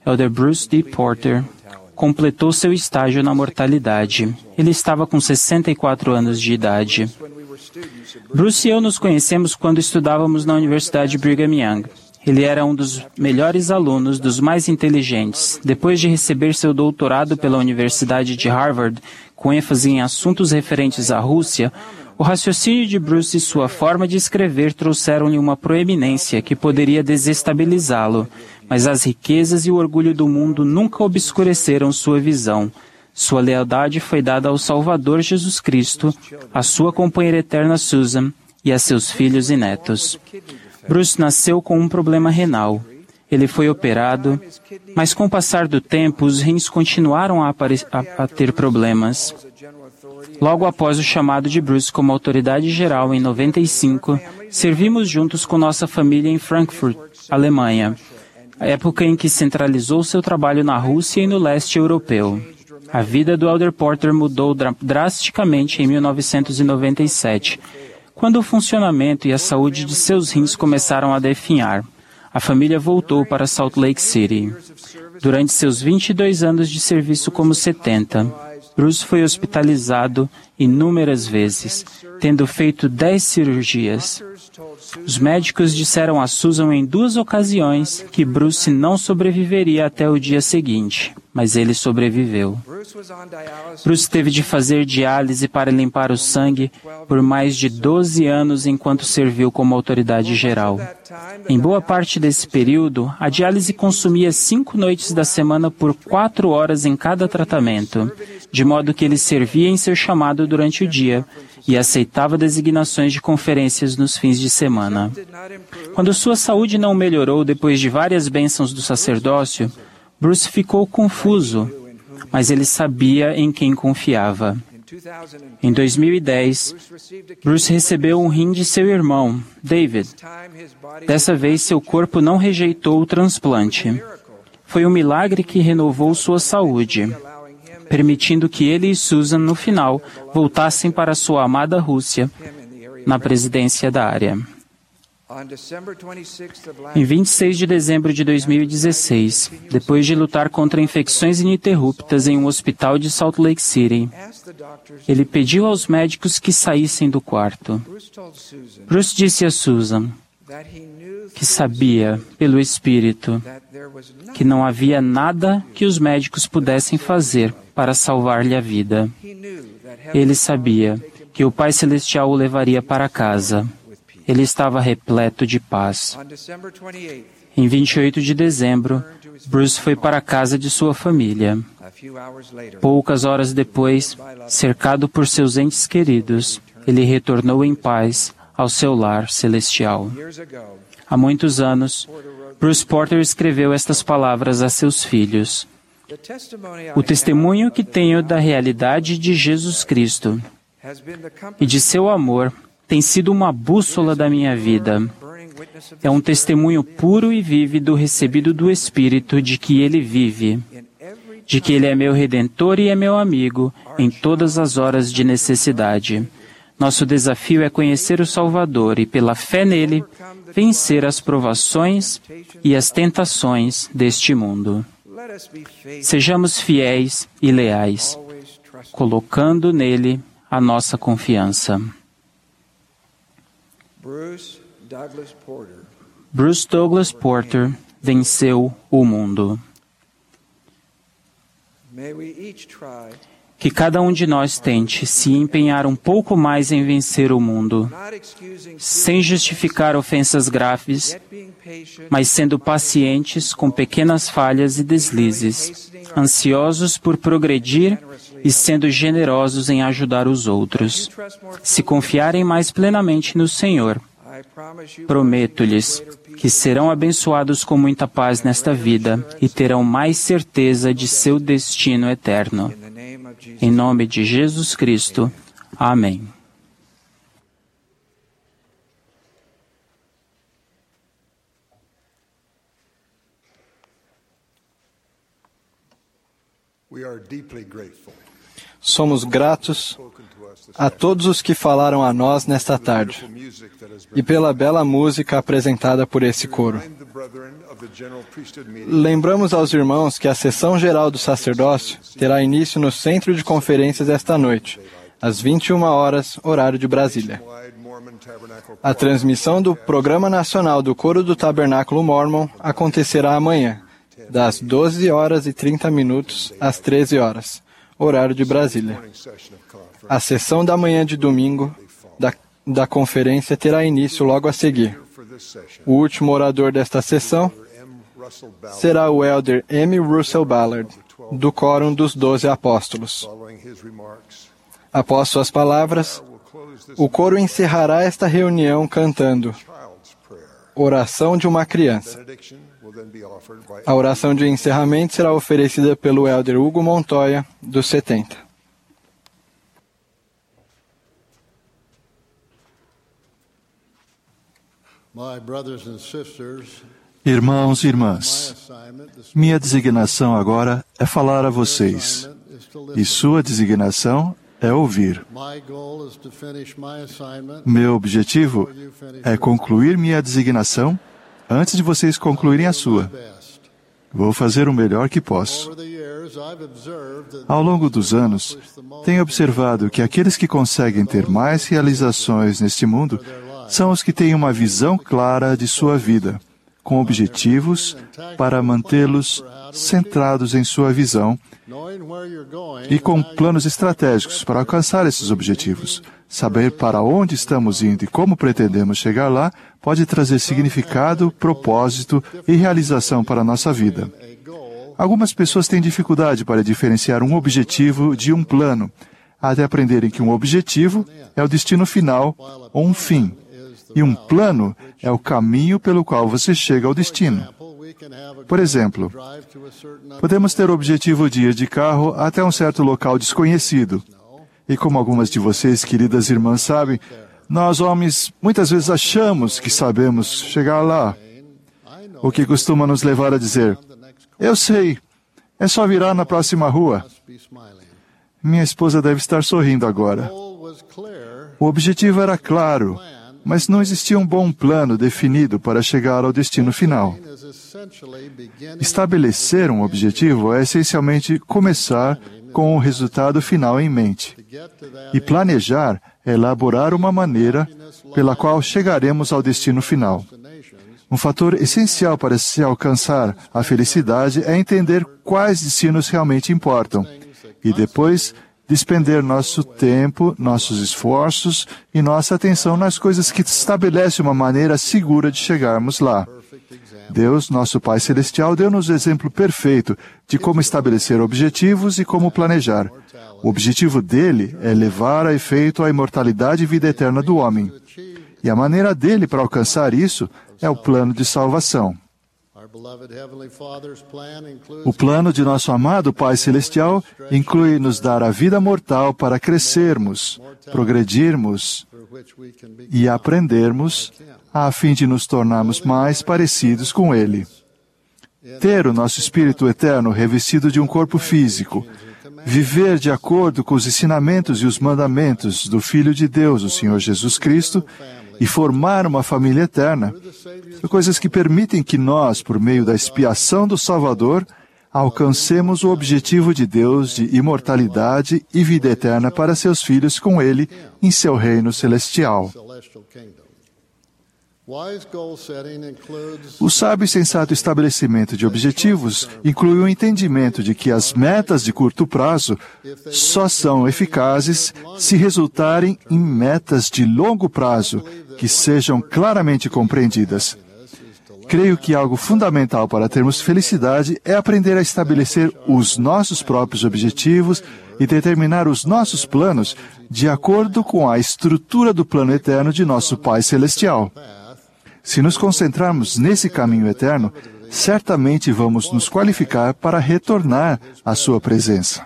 Elder Bruce D. Porter completou seu estágio na mortalidade. Ele estava com sessenta e quatro anos de idade. Bruce e eu nos conhecemos quando estudávamos na Universidade Brigham Young. Ele era um dos melhores alunos, dos mais inteligentes. Depois de receber seu doutorado pela Universidade de Harvard, com ênfase em assuntos referentes à Rússia, o raciocínio de Bruce e sua forma de escrever trouxeram-lhe uma proeminência que poderia desestabilizá-lo, mas as riquezas e o orgulho do mundo nunca obscureceram sua visão. Sua lealdade foi dada ao Salvador Jesus Cristo, à sua companheira eterna Susan e a seus filhos e netos. Bruce nasceu com um problema renal. Ele foi operado, mas com o passar do tempo, os rins continuaram a, a, a ter problemas. Logo após o chamado de Bruce como autoridade geral em noventa e cinco, servimos juntos com nossa família em Frankfurt, Alemanha, a época em que centralizou seu trabalho na Rússia e no leste europeu. A vida do Elder Porter mudou dra- drasticamente em mil novecentos e noventa e sete, quando o funcionamento e a saúde de seus rins começaram a definhar. A família voltou para Salt Lake City. Durante seus vinte e dois anos de serviço como setenta, Bruce foi hospitalizado inúmeras vezes, tendo feito dez cirurgias. Os médicos disseram a Susan em duas ocasiões que Bruce não sobreviveria até o dia seguinte, mas ele sobreviveu. Bruce teve de fazer diálise para limpar o sangue por mais de doze anos enquanto serviu como autoridade geral. Em boa parte desse período, a diálise consumia cinco noites da semana por quatro horas em cada tratamento, de modo que ele servia em seu chamado durante o dia e aceitava designações de conferências nos fins de semana. Quando sua saúde não melhorou depois de várias bênçãos do sacerdócio, Bruce ficou confuso, mas ele sabia em quem confiava. Em dois mil e dez, Bruce recebeu um rim de seu irmão, David. Dessa vez, seu corpo não rejeitou o transplante. Foi um milagre que renovou sua saúde, permitindo que ele e Susan, no final, voltassem para sua amada Rússia, na presidência da área. Em vinte e seis de dezembro de dois mil e dezesseis, depois de lutar contra infecções ininterruptas em um hospital de Salt Lake City, ele pediu aos médicos que saíssem do quarto. Bruce disse a Susan que sabia, pelo Espírito, que não havia nada que os médicos pudessem fazer para salvar-lhe a vida. Ele sabia que o Pai Celestial o levaria para casa. Ele estava repleto de paz. Em vinte e oito de dezembro, Bruce foi para a casa de sua família. Poucas horas depois, cercado por seus entes queridos, ele retornou em paz ao seu lar celestial. Há muitos anos, Bruce Porter escreveu estas palavras a seus filhos. O testemunho que tenho da realidade de Jesus Cristo e de seu amor tem sido uma bússola da minha vida. É um testemunho puro e vívido recebido do Espírito de que Ele vive, de que Ele é meu Redentor e é meu amigo em todas as horas de necessidade. Nosso desafio é conhecer o Salvador e, pela fé nele, vencer as provações e as tentações deste mundo. Sejamos fiéis e leais, colocando nele a nossa confiança. Bruce Douglas Porter venceu o mundo. Que cada um de nós tente se empenhar um pouco mais em vencer o mundo, sem justificar ofensas graves, mas sendo pacientes com pequenas falhas e deslizes, ansiosos por progredir e sendo generosos em ajudar os outros. Se confiarem mais plenamente no Senhor, prometo-lhes que serão abençoados com muita paz nesta vida e terão mais certeza de seu destino eterno. Em nome de Jesus Cristo. Amém. somos gratos a todos os que falaram a nós nesta tarde e pela bela música apresentada por esse coro. Lembramos aos irmãos que a sessão geral do sacerdócio terá início no Centro de Conferências esta noite, às vinte e uma horas, horário de Brasília. A transmissão do Programa Nacional do Coro do Tabernáculo Mórmon acontecerá amanhã, das doze horas e trinta minutos às treze horas, horário de Brasília. A sessão da manhã de domingo da, da conferência terá início logo a seguir. O último orador desta sessão será o Elder M. Russell Ballard, do Quórum dos Doze Apóstolos. Após suas palavras, o coro encerrará esta reunião cantando Oração de uma Criança. A oração de encerramento será oferecida pelo Elder Hugo Montoya, dos setenta. Irmãos e irmãs, minha designação agora é falar a vocês, e sua designação é ouvir. Meu objetivo é concluir minha designação antes de vocês concluírem a sua. Vou fazer o melhor que posso. Ao longo dos anos, tenho observado que aqueles que conseguem ter mais realizações neste mundo são os que têm uma visão clara de sua vida, com objetivos para mantê-los centrados em sua visão e com planos estratégicos para alcançar esses objetivos. Saber para onde estamos indo e como pretendemos chegar lá pode trazer significado, propósito e realização para a nossa vida. Algumas pessoas têm dificuldade para diferenciar um objetivo de um plano, até aprenderem que um objetivo é o destino final ou um fim, e um plano é o caminho pelo qual você chega ao destino. Por exemplo, podemos ter o objetivo de ir de carro até um certo local desconhecido. E como algumas de vocês, queridas irmãs, sabem, nós homens muitas vezes achamos que sabemos chegar lá. O que costuma nos levar a dizer, eu sei, é só virar na próxima rua. Minha esposa deve estar sorrindo agora. O objetivo era claro, mas não existia um bom plano definido para chegar ao destino final. Estabelecer um objetivo é essencialmente começar com o resultado final em mente. E planejar é elaborar uma maneira pela qual chegaremos ao destino final. Um fator essencial para se alcançar a felicidade é entender quais destinos realmente importam e depois despender nosso tempo, nossos esforços e nossa atenção nas coisas que estabelecem uma maneira segura de chegarmos lá. Deus, nosso Pai Celestial, deu-nos o exemplo perfeito de como estabelecer objetivos e como planejar. O objetivo dele é levar a efeito a imortalidade e vida eterna do homem. E a maneira dele para alcançar isso é o plano de salvação. O plano de nosso amado Pai Celestial inclui nos dar a vida mortal para crescermos, progredirmos e aprendermos a fim de nos tornarmos mais parecidos com Ele. Ter o nosso espírito eterno revestido de um corpo físico, viver de acordo com os ensinamentos e os mandamentos do Filho de Deus, o Senhor Jesus Cristo, e formar uma família eterna, são coisas que permitem que nós, por meio da expiação do Salvador, alcancemos o objetivo de Deus de imortalidade e vida eterna para seus filhos com Ele em seu reino celestial. O sábio e sensato estabelecimento de objetivos inclui o entendimento de que as metas de curto prazo só são eficazes se resultarem em metas de longo prazo que sejam claramente compreendidas. Creio que algo fundamental para termos felicidade é aprender a estabelecer os nossos próprios objetivos e determinar os nossos planos de acordo com a estrutura do plano eterno de nosso Pai Celestial. Se nos concentrarmos nesse caminho eterno, certamente vamos nos qualificar para retornar à sua presença.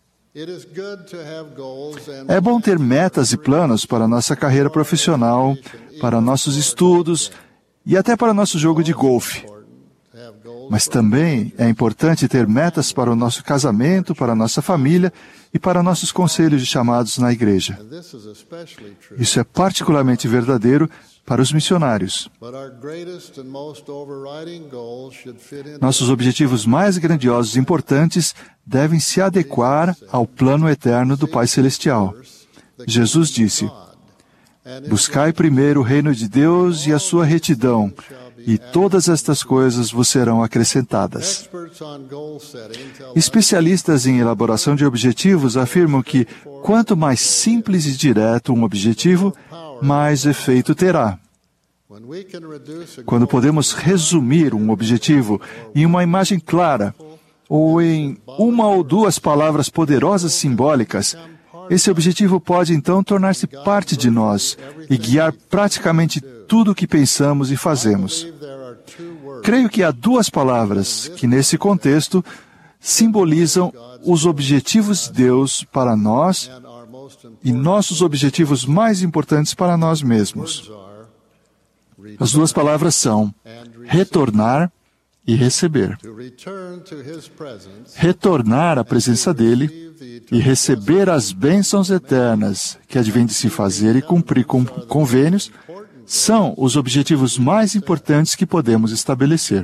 É bom ter metas e planos para nossa carreira profissional, para nossos estudos e até para nosso jogo de golfe. Mas também é importante ter metas para o nosso casamento, para a nossa família e para nossos conselhos de chamados na igreja. Isso é particularmente verdadeiro para os missionários. Nossos objetivos mais grandiosos e importantes devem se adequar ao plano eterno do Pai Celestial. Jesus disse: buscai primeiro o reino de Deus e a sua retidão, e todas estas coisas vos serão acrescentadas. Especialistas em elaboração de objetivos afirmam que quanto mais simples e direto um objetivo, mais efeito terá. Quando podemos resumir um objetivo em uma imagem clara, ou em uma ou duas palavras poderosas simbólicas, esse objetivo pode então tornar-se parte de nós e guiar praticamente tudo o que pensamos e fazemos. Creio que há duas palavras que, nesse contexto, simbolizam os objetivos de Deus para nós e nossos objetivos mais importantes para nós mesmos. As duas palavras são retornar e receber. Retornar à presença dele e receber as bênçãos eternas que advém de se fazer e cumprir com convênios são os objetivos mais importantes que podemos estabelecer.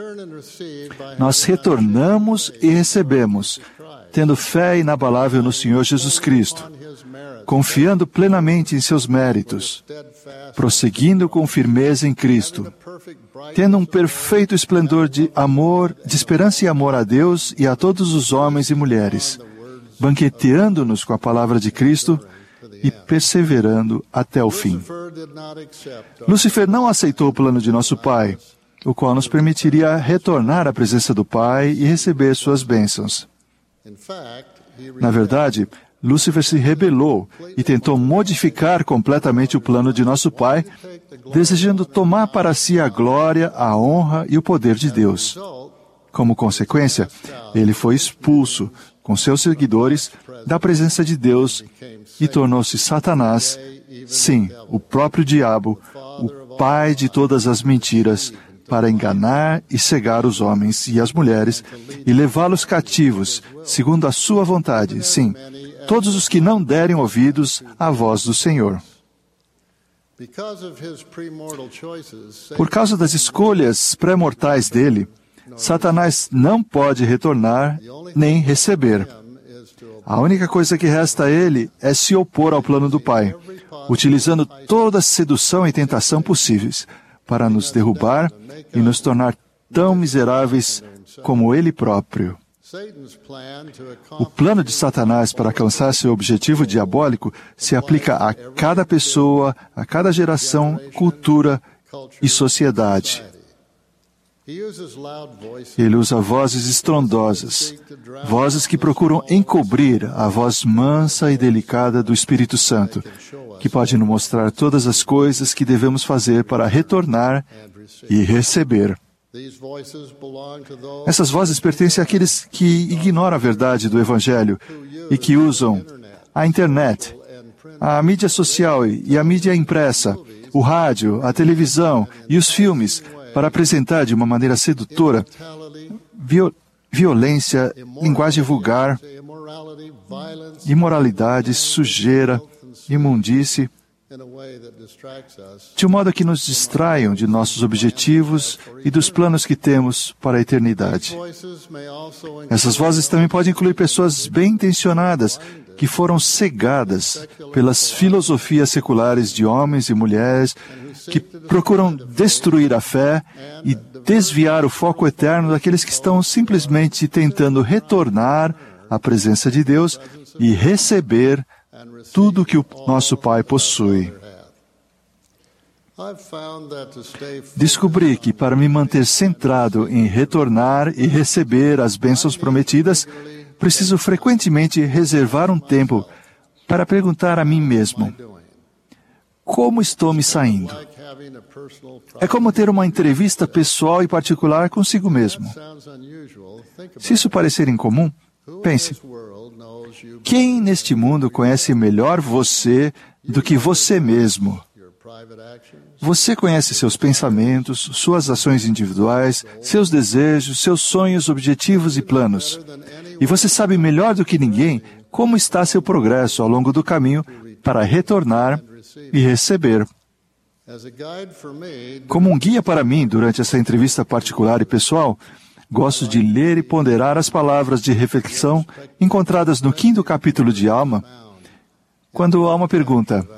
Nós retornamos e recebemos, tendo fé inabalável no Senhor Jesus Cristo, confiando plenamente em seus méritos, prosseguindo com firmeza em Cristo, tendo um perfeito esplendor de amor, de esperança e amor a Deus e a todos os homens e mulheres, banqueteando-nos com a palavra de Cristo e perseverando até o fim. Lúcifer não aceitou o plano de nosso Pai, o qual nos permitiria retornar à presença do Pai e receber suas bênçãos. Na verdade, Lúcifer se rebelou e tentou modificar completamente o plano de nosso Pai, desejando tomar para si a glória, a honra e o poder de Deus. Como consequência, ele foi expulso, com seus seguidores, da presença de Deus e tornou-se Satanás, sim, o próprio diabo, o pai de todas as mentiras, para enganar e cegar os homens e as mulheres e levá-los cativos, segundo a sua vontade, sim, todos os que não derem ouvidos à voz do Senhor. Por causa das escolhas pré-mortais dele, Satanás não pode retornar nem receber. A única coisa que resta a ele é se opor ao plano do Pai, utilizando toda a sedução e tentação possíveis para nos derrubar e nos tornar tão miseráveis como ele próprio. O plano de Satanás para alcançar seu objetivo diabólico se aplica a cada pessoa, a cada geração, cultura e sociedade. Ele usa vozes estrondosas, vozes que procuram encobrir a voz mansa e delicada do Espírito Santo, que pode nos mostrar todas as coisas que devemos fazer para retornar e receber. Essas vozes pertencem àqueles que ignoram a verdade do Evangelho e que usam a internet, a mídia social e a mídia impressa, o rádio, a televisão e os filmes para apresentar de uma maneira sedutora viol- violência, linguagem vulgar, imoralidade, sujeira, imundície, de um modo que nos distraiam de nossos objetivos e dos planos que temos para a eternidade. Essas vozes também podem incluir pessoas bem intencionadas que foram cegadas pelas filosofias seculares de homens e mulheres que procuram destruir a fé e desviar o foco eterno daqueles que estão simplesmente tentando retornar à presença de Deus e receber tudo que o nosso Pai possui. Descobri que para me manter centrado em retornar e receber as bênçãos prometidas, preciso frequentemente reservar um tempo para perguntar a mim mesmo: como estou me saindo? É como ter uma entrevista pessoal e particular consigo mesmo. Se isso parecer incomum, pense: quem neste mundo conhece melhor você do que você mesmo? Você conhece seus pensamentos, suas ações individuais, seus desejos, seus sonhos, objetivos e planos. E você sabe melhor do que ninguém como está seu progresso ao longo do caminho para retornar e receber. Como um guia para mim durante essa entrevista particular e pessoal, gosto de ler e ponderar as palavras de reflexão encontradas no quinto capítulo de Alma, quando Alma pergunta: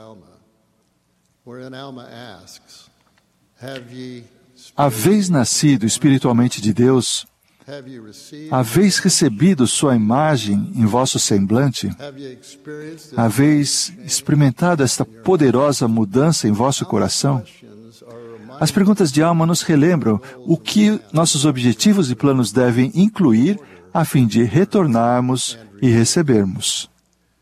haveis nascido espiritualmente de Deus? Haveis recebido sua imagem em vosso semblante? Haveis experimentado esta poderosa mudança em vosso coração? As perguntas de Alma nos relembram o que nossos objetivos e planos devem incluir a fim de retornarmos e recebermos.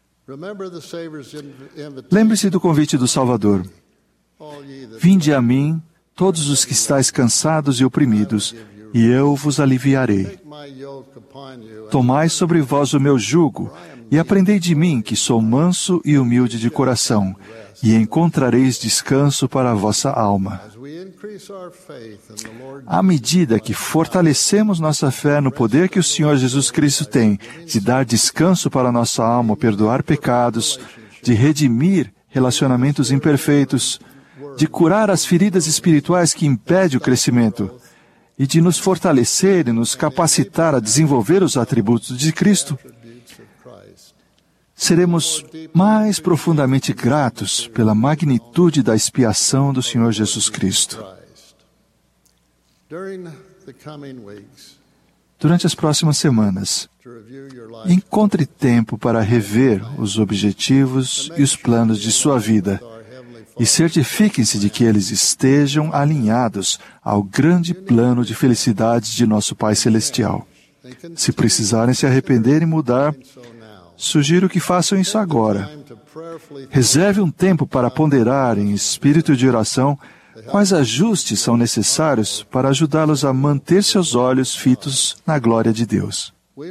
Lembre-se do convite do Salvador. Vinde a mim, todos os que estáis cansados e oprimidos, e eu vos aliviarei. Tomai sobre vós o meu jugo, e aprendei de mim, que sou manso e humilde de coração, e encontrareis descanso para a vossa alma. À medida que fortalecemos nossa fé no poder que o Senhor Jesus Cristo tem de dar descanso para a nossa alma, perdoar pecados, de redimir relacionamentos imperfeitos, de curar as feridas espirituais que impedem o crescimento, e de nos fortalecer e nos capacitar a desenvolver os atributos de Cristo, seremos mais profundamente gratos pela magnitude da expiação do Senhor Jesus Cristo. Durante as próximas semanas, encontre tempo para rever os objetivos e os planos de sua vida e certifiquem-se de que eles estejam alinhados ao grande plano de felicidade de nosso Pai Celestial. Se precisarem se arrepender e mudar, sugiro que façam isso agora. Reserve um tempo para ponderar em espírito de oração quais ajustes são necessários para ajudá-los a manter seus olhos fitos na glória de Deus.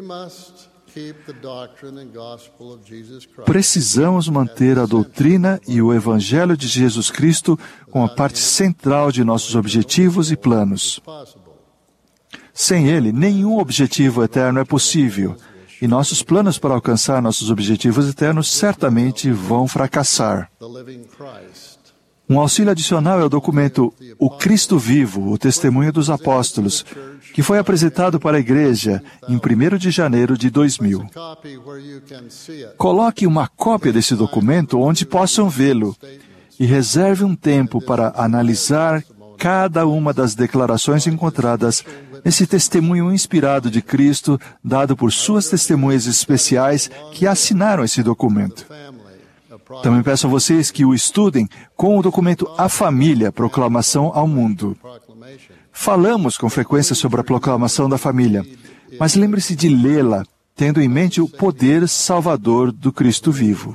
Precisamos manter a doutrina e o Evangelho de Jesus Cristo como a parte central de nossos objetivos e planos. Sem ele, nenhum objetivo eterno é possível, e nossos planos para alcançar nossos objetivos eternos certamente vão fracassar. Um auxílio adicional é o documento O Cristo Vivo, o Testemunho dos Apóstolos, que foi apresentado para a Igreja em primeiro de janeiro de dois mil. Coloque uma cópia desse documento onde possam vê-lo e reserve um tempo para analisar cada uma das declarações encontradas nesse testemunho inspirado de Cristo, dado por suas testemunhas especiais que assinaram esse documento. Também peço a vocês que o estudem com o documento A Família, Proclamação ao Mundo. Falamos com frequência sobre a proclamação da família, mas lembre-se de lê-la, tendo em mente o poder salvador do Cristo vivo.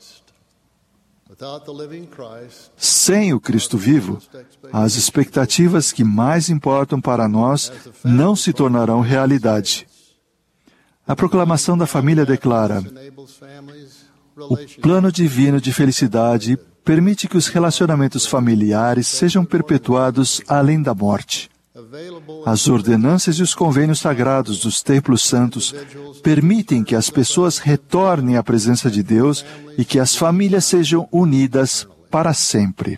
Sem o Cristo vivo, as expectativas que mais importam para nós não se tornarão realidade. A proclamação da família declara: o plano divino de felicidade permite que os relacionamentos familiares sejam perpetuados além da morte. As ordenanças e os convênios sagrados dos templos santos permitem que as pessoas retornem à presença de Deus e que as famílias sejam unidas para sempre.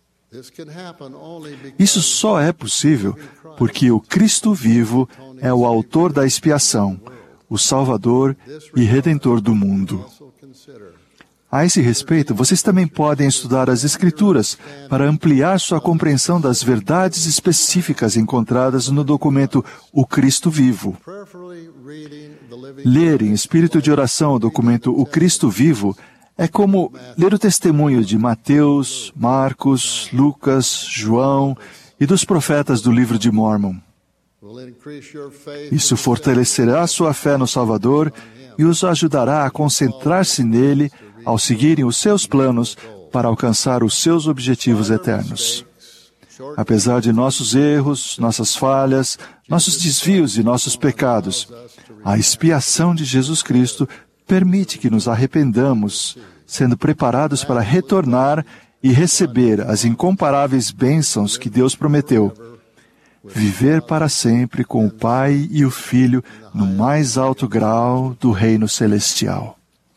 Isso só é possível porque o Cristo vivo é o autor da expiação, o Salvador e Redentor do mundo. A esse respeito, vocês também podem estudar as Escrituras para ampliar sua compreensão das verdades específicas encontradas no documento O Cristo Vivo. Ler em espírito de oração o documento O Cristo Vivo é como ler o testemunho de Mateus, Marcos, Lucas, João e dos profetas do livro de Mórmon. Isso fortalecerá sua fé no Salvador e os ajudará a concentrar-se nele ao seguirem os seus planos para alcançar os seus objetivos eternos. Apesar de nossos erros, nossas falhas, nossos desvios e nossos pecados, a expiação de Jesus Cristo permite que nos arrependamos, sendo preparados para retornar e receber as incomparáveis bênçãos que Deus prometeu. Viver para sempre com o Pai e o Filho no mais alto grau do reino celestial.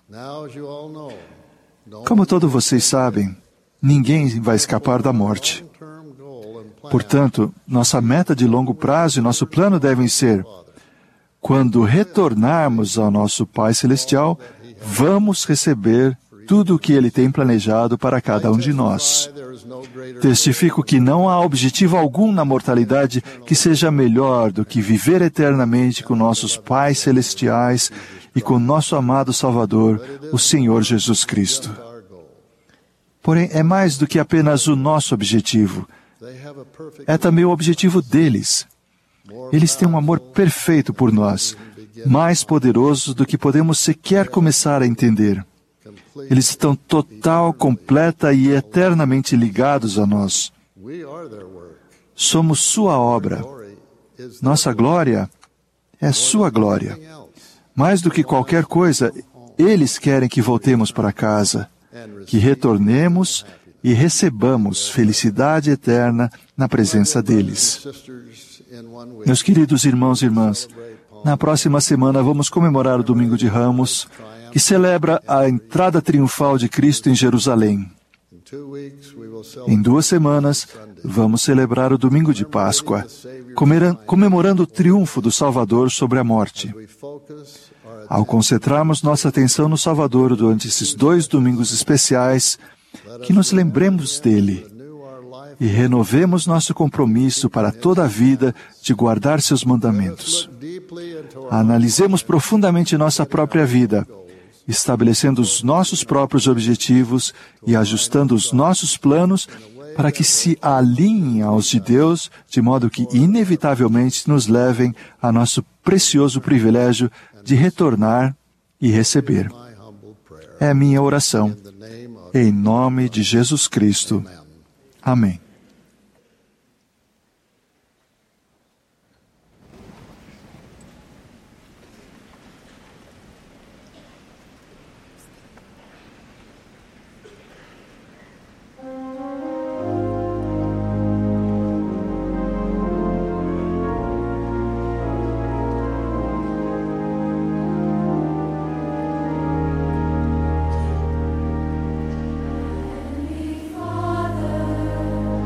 Como todos vocês sabem, ninguém vai escapar da morte. Portanto, nossa meta de longo prazo e nosso plano devem ser: quando retornarmos ao nosso Pai Celestial, vamos receber tudo o que Ele tem planejado para cada um de nós. Testifico que não há objetivo algum na mortalidade que seja melhor do que viver eternamente com nossos pais celestiais e com nosso amado Salvador, o Senhor Jesus Cristo. Porém, é mais do que apenas o nosso objetivo. É também o objetivo deles. Eles têm um amor perfeito por nós, mais poderoso do que podemos sequer começar a entender. Eles estão total, completa e eternamente ligados a nós. Somos sua obra. Nossa glória é sua glória. Mais do que qualquer coisa, eles querem que voltemos para casa, que retornemos e recebamos felicidade eterna na presença deles. Meus queridos irmãos e irmãs, na próxima semana vamos comemorar o Domingo de Ramos, que celebra a entrada triunfal de Cristo em Jerusalém. Em duas semanas, vamos celebrar o Domingo de Páscoa, comemorando o triunfo do Salvador sobre a morte. Ao concentrarmos nossa atenção no Salvador durante esses dois domingos especiais, que nos lembremos dele e renovemos nosso compromisso para toda a vida de guardar seus mandamentos. Analisemos profundamente nossa própria vida, estabelecendo os nossos próprios objetivos e ajustando os nossos planos para que se alinhem aos de Deus, de modo que inevitavelmente nos levem a nosso precioso privilégio de retornar e receber. É a minha oração, em nome de Jesus Cristo. Amém. Father,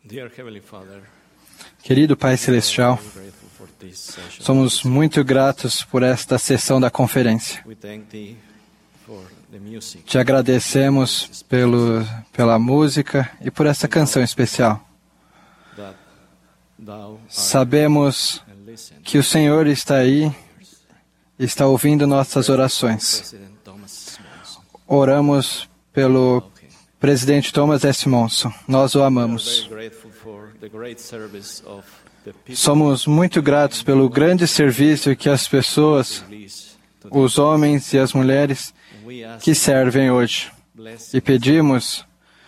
Querido Pai Celestial, somos muito gratos por esta sessão da conferência. Te agradecemos pelo, pela música e por essa canção especial. Sabemos que o Senhor está aí e está ouvindo nossas orações. Oramos pelo presidente Thomas S. Monson. Nós o amamos. Somos muito gratos pelo grande serviço que as pessoas, os homens e as mulheres que servem hoje. E pedimos,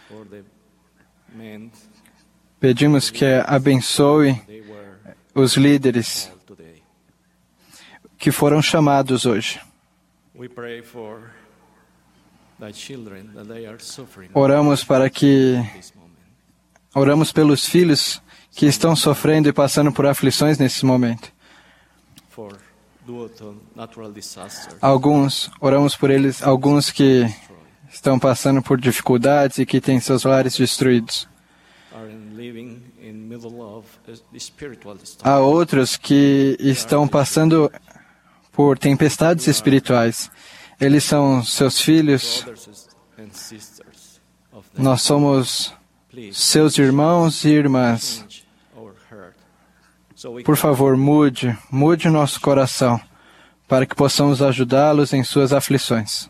pedimos que abençoe os líderes que foram chamados hoje. Oramos para que oramos pelos filhos que estão sofrendo e passando por aflições nesse momento. Alguns, oramos por eles, alguns que estão passando por dificuldades e que têm seus lares destruídos. Há outros que estão passando por tempestades espirituais. Eles são seus filhos. Nós somos seus irmãos e irmãs. Por favor, mude, mude o nosso coração, para que possamos ajudá-los em suas aflições.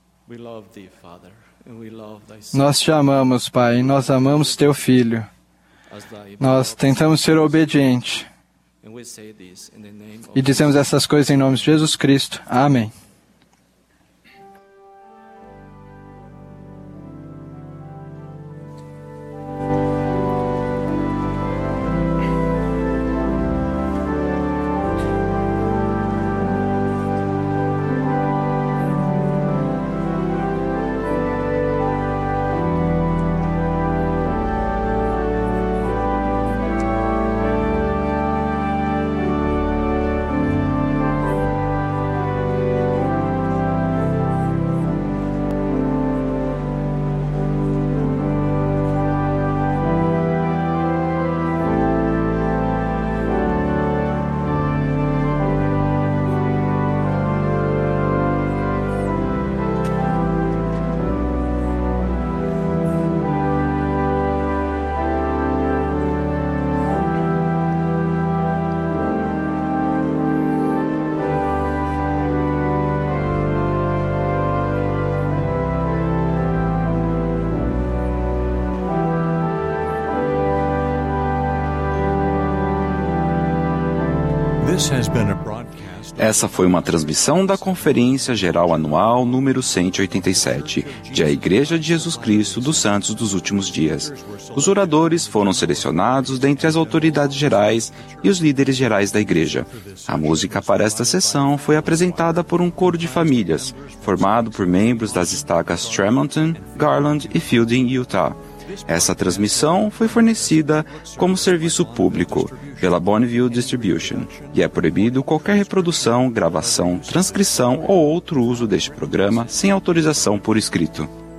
Nós te amamos, Pai, e nós amamos teu Filho. Nós tentamos ser obedientes. E dizemos essas coisas em nome de Jesus Cristo. Amém. Essa foi uma transmissão da Conferência Geral Anual número cento e oitenta e sete, de A Igreja de Jesus Cristo dos Santos dos Últimos Dias. Os oradores foram selecionados dentre as autoridades gerais e os líderes gerais da Igreja. A música para esta sessão foi apresentada por um coro de famílias, formado por membros das estacas Tremonton, Garland e Fielding, Utah. Essa transmissão foi fornecida como serviço público pela Bonneville Distribution e é proibido qualquer reprodução, gravação, transcrição ou outro uso deste programa sem autorização por escrito.